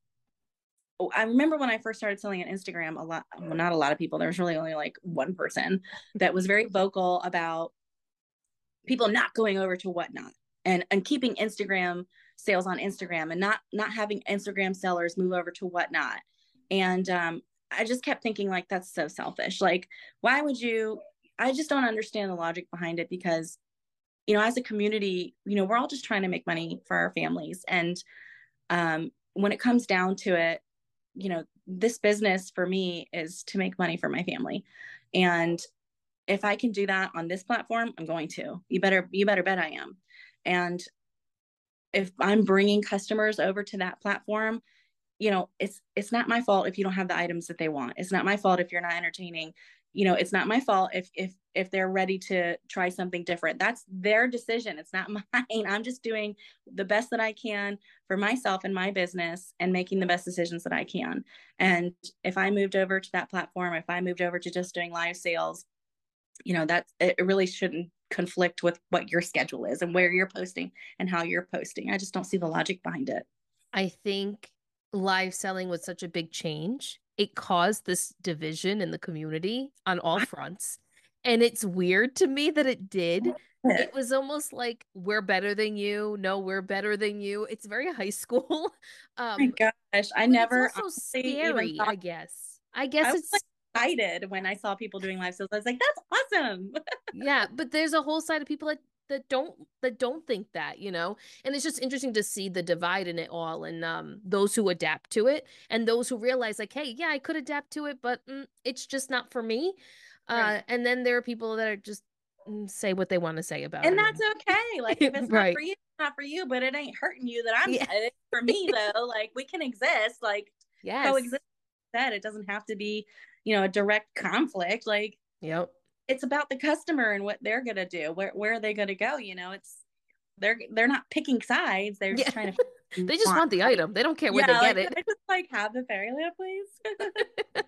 I remember when I first started selling on Instagram, a lot, well, not a lot of people, there was really only like one person that was very vocal about people not going over to Whatnot and, and keeping Instagram sales on Instagram, and not, not having Instagram sellers move over to Whatnot. And um, I just kept thinking, like, that's so selfish. Like, why would you, I just don't understand the logic behind it, because, you know, as a community, you know, we're all just trying to make money for our families. And um, when it comes down to it, you know, this business for me is to make money for my family. And if I can do that on this platform, I'm going to. You better, you better bet I am. And if I'm bringing customers over to that platform, you know, it's it's not my fault if you don't have the items that they want. It's not my fault if you're not entertaining. You know, it's not my fault if if if they're ready to try something different. That's their decision. It's not mine. I'm just doing the best that I can for myself and my business and making the best decisions that I can. And if I moved over to that platform, if I moved over to just doing live sales, you know, that's, it really shouldn't conflict with what your schedule is and where you're posting and how you're posting. I just don't see the logic behind it. I think live selling was such a big change. It caused this division in the community on all fronts. And it's weird to me that it did. It was almost like, we're better than you. No, we're better than you. It's very high school. Oh my Um, gosh, I but never it's also honestly even scary, thought. I guess. I guess I was it's like excited when I saw people doing live sales. I was like, that's awesome. yeah, but there's a whole side of people that that don't that don't think that, you know. And it's just interesting to see the divide in it all, and um those who adapt to it and those who realize like, hey, yeah, I could adapt to it, but mm, it's just not for me. Uh Right. and then there are people that are just mm, say what they want to say about And it. that's okay. Like, if it's not Right. for you, it's not for you, but it ain't hurting you that I'm Yeah. it's for me though. Like, we can exist, like Yes. coexist. That it doesn't have to be, you know, a direct conflict. Like, Yep. it's about the customer and what they're gonna do. Where where are they gonna go? You know, it's they're they're not picking sides. They're Yeah. just trying to They just want the like, item. They don't care where yeah, they like, get can it. I just like have the fairy land, please?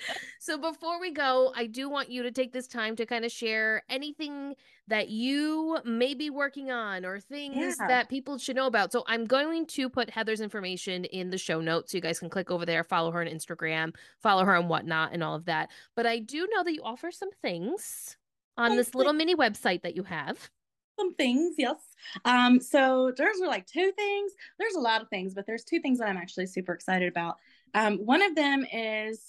So before we go, I do want you to take this time to kind of share anything that you may be working on or things Yeah. that people should know about. So I'm going to put Heather's information in the show notes so you guys can click over there, follow her on Instagram, follow her on Whatnot and all of that. But I do know that you offer some things on this little mini website that you have. Some things, yes. Um, so there's like two things. There's a lot of things, but there's two things that I'm actually super excited about. Um, one of them is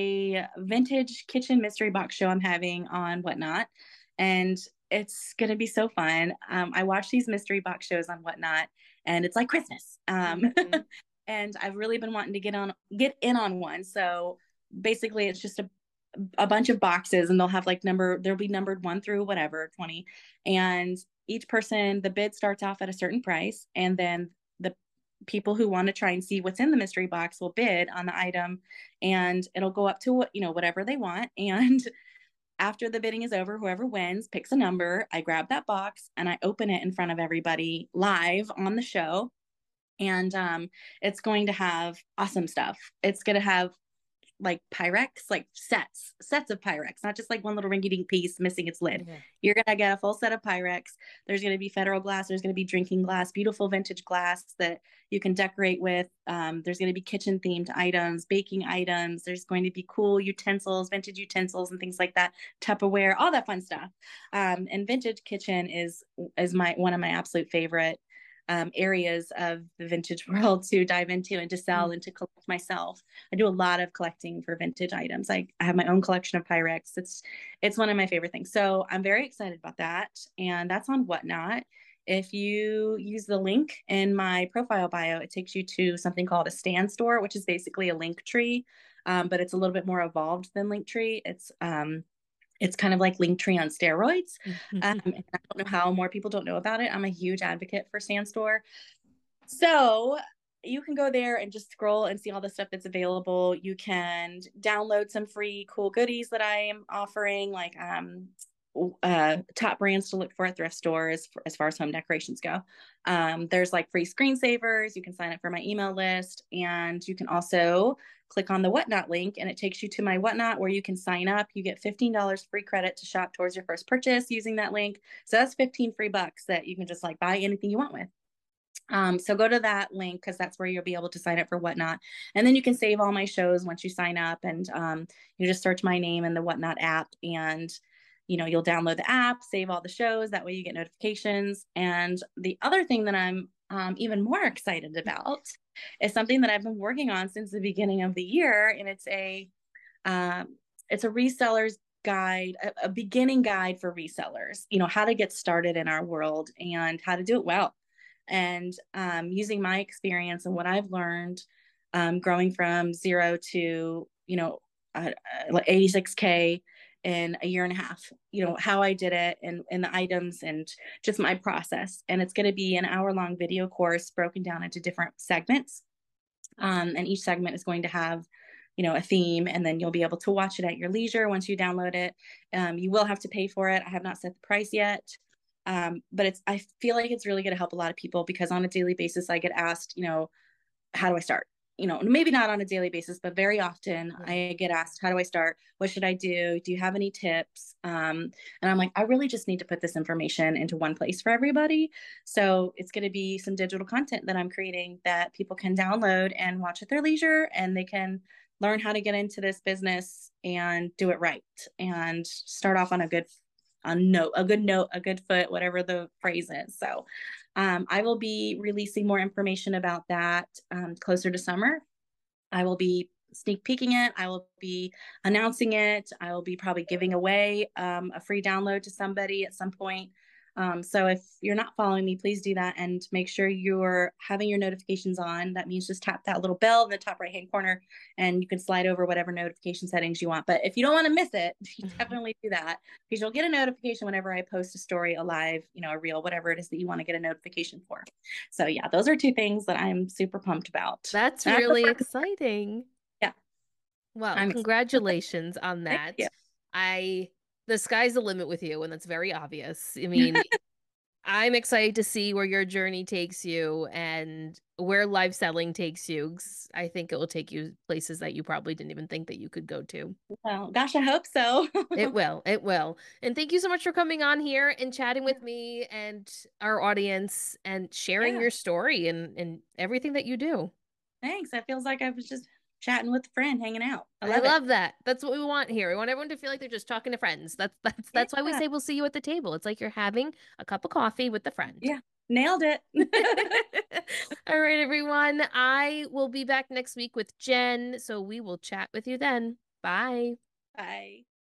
a vintage kitchen mystery box show I'm having on Whatnot, and it's gonna be so fun. Um, I watch these mystery box shows on Whatnot, and it's like Christmas. Um, mm-hmm. And I've really been wanting to get on, get in on one. So basically, it's just a a bunch of boxes, and they'll have like number, there'll be numbered one through whatever, twenty. And each person, the bid starts off at a certain price. And then the people who want to try and see what's in the mystery box will bid on the item, and it'll go up to what, you know, whatever they want. And after the bidding is over, whoever wins picks a number. I grab that box and I open it in front of everybody live on the show. And um, it's going to have awesome stuff. It's going to have like Pyrex, like sets, sets of Pyrex, not just like one little rinky dink piece missing its lid. Okay. You're going to get a full set of Pyrex. There's going to be federal glass. There's going to be drinking glass, beautiful vintage glass that you can decorate with. Um, there's going to be kitchen themed items, baking items. There's going to be cool utensils, vintage utensils and things like that, Tupperware, all that fun stuff. Um, and vintage kitchen is, is my, one of my absolute favorite Um, areas of the vintage world to dive into and to sell mm. and to collect myself. I do a lot of collecting for vintage items. I, I have my own collection of Pyrex. It's it's one of my favorite things. So I'm very excited about that. And that's on Whatnot. If you use the link in my profile bio, it takes you to something called a Stan Store, which is basically a link tree, um, but it's a little bit more evolved than Linktree. It's um, It's kind of like Linktree on steroids. Um, and I don't know how more people don't know about it. I'm a huge advocate for Stan Store. So you can go there and just scroll and see all the stuff that's available. You can download some free cool goodies that I am offering, like um, uh, top brands to look for at thrift stores for, as far as home decorations go. Um, there's like free screensavers. You can sign up for my email list, and you can also click on the Whatnot link and it takes you to my Whatnot where you can sign up. You get fifteen dollars free credit to shop towards your first purchase using that link. So that's fifteen free bucks that you can just like buy anything you want with. Um, so go to that link because that's where you'll be able to sign up for Whatnot. And then you can save all my shows once you sign up, and um, you just search my name in the Whatnot app, and you know, you'll download the app, save all the shows. That way you get notifications. And the other thing that I'm um, even more excited about is something that I've been working on since the beginning of the year. And it's a, um, it's a reseller's guide, a, a beginning guide for resellers, you know, how to get started in our world and how to do it well. And um, using my experience and what I've learned um, growing from zero to, you know, uh, uh, eighty-six K in a year and a half, you know, how I did it and, and the items and just my process. And it's going to be an hour long video course broken down into different segments. Um, and each segment is going to have, you know, a theme, and then you'll be able to watch it at your leisure once you download it. Um, you will have to pay for it. I have not set the price yet. Um, but it's, I feel like it's really going to help a lot of people, because on a daily basis, I get asked, you know, how do I start? You know, maybe not on a daily basis, but very often Mhm. I get asked, how do I start? What should I do? Do you have any tips? Um, and I'm like, I really just need to put this information into one place for everybody. So it's going to be some digital content that I'm creating that people can download and watch at their leisure, and they can learn how to get into this business and do it right and start off on a good a note, a good note, a good foot, whatever the phrase is. So um, I will be releasing more information about that um, closer to summer. I will be sneak peeking it. I will be announcing it. I will be probably giving away um, a free download to somebody at some point. Um, so if you're not following me, please do that, and make sure you're having your notifications on. That means just tap that little bell in the top right hand corner, and you can slide over whatever notification settings you want. But if you don't want to miss it, you definitely do that, because you'll get a notification whenever I post a story, a live, you know, a reel, whatever it is that you want to get a notification for. So yeah, those are two things that I'm super pumped about. That's And I really prefer- exciting. Yeah. Well, I'm congratulations on Thank that. you. I the sky's the limit with you, and that's very obvious. I mean, I'm excited to see where your journey takes you and where live selling takes you. 'Cause I think it will take you places that you probably didn't even think that you could go to. Well, gosh, I hope so. It will. It will. And thank you so much for coming on here and chatting with me and our audience and sharing Yeah. your story and, and everything that you do. Thanks. It feels like I was just chatting with a friend, hanging out. I I love, love it. that. That's what we want here. We want everyone to feel like they're just talking to friends. That's that's that's why we Yeah. say we'll see you at the table. It's like you're having a cup of coffee with a friend. Yeah. Nailed it. All right, everyone. I will be back next week with Jen, so we will chat with you then. Bye. Bye.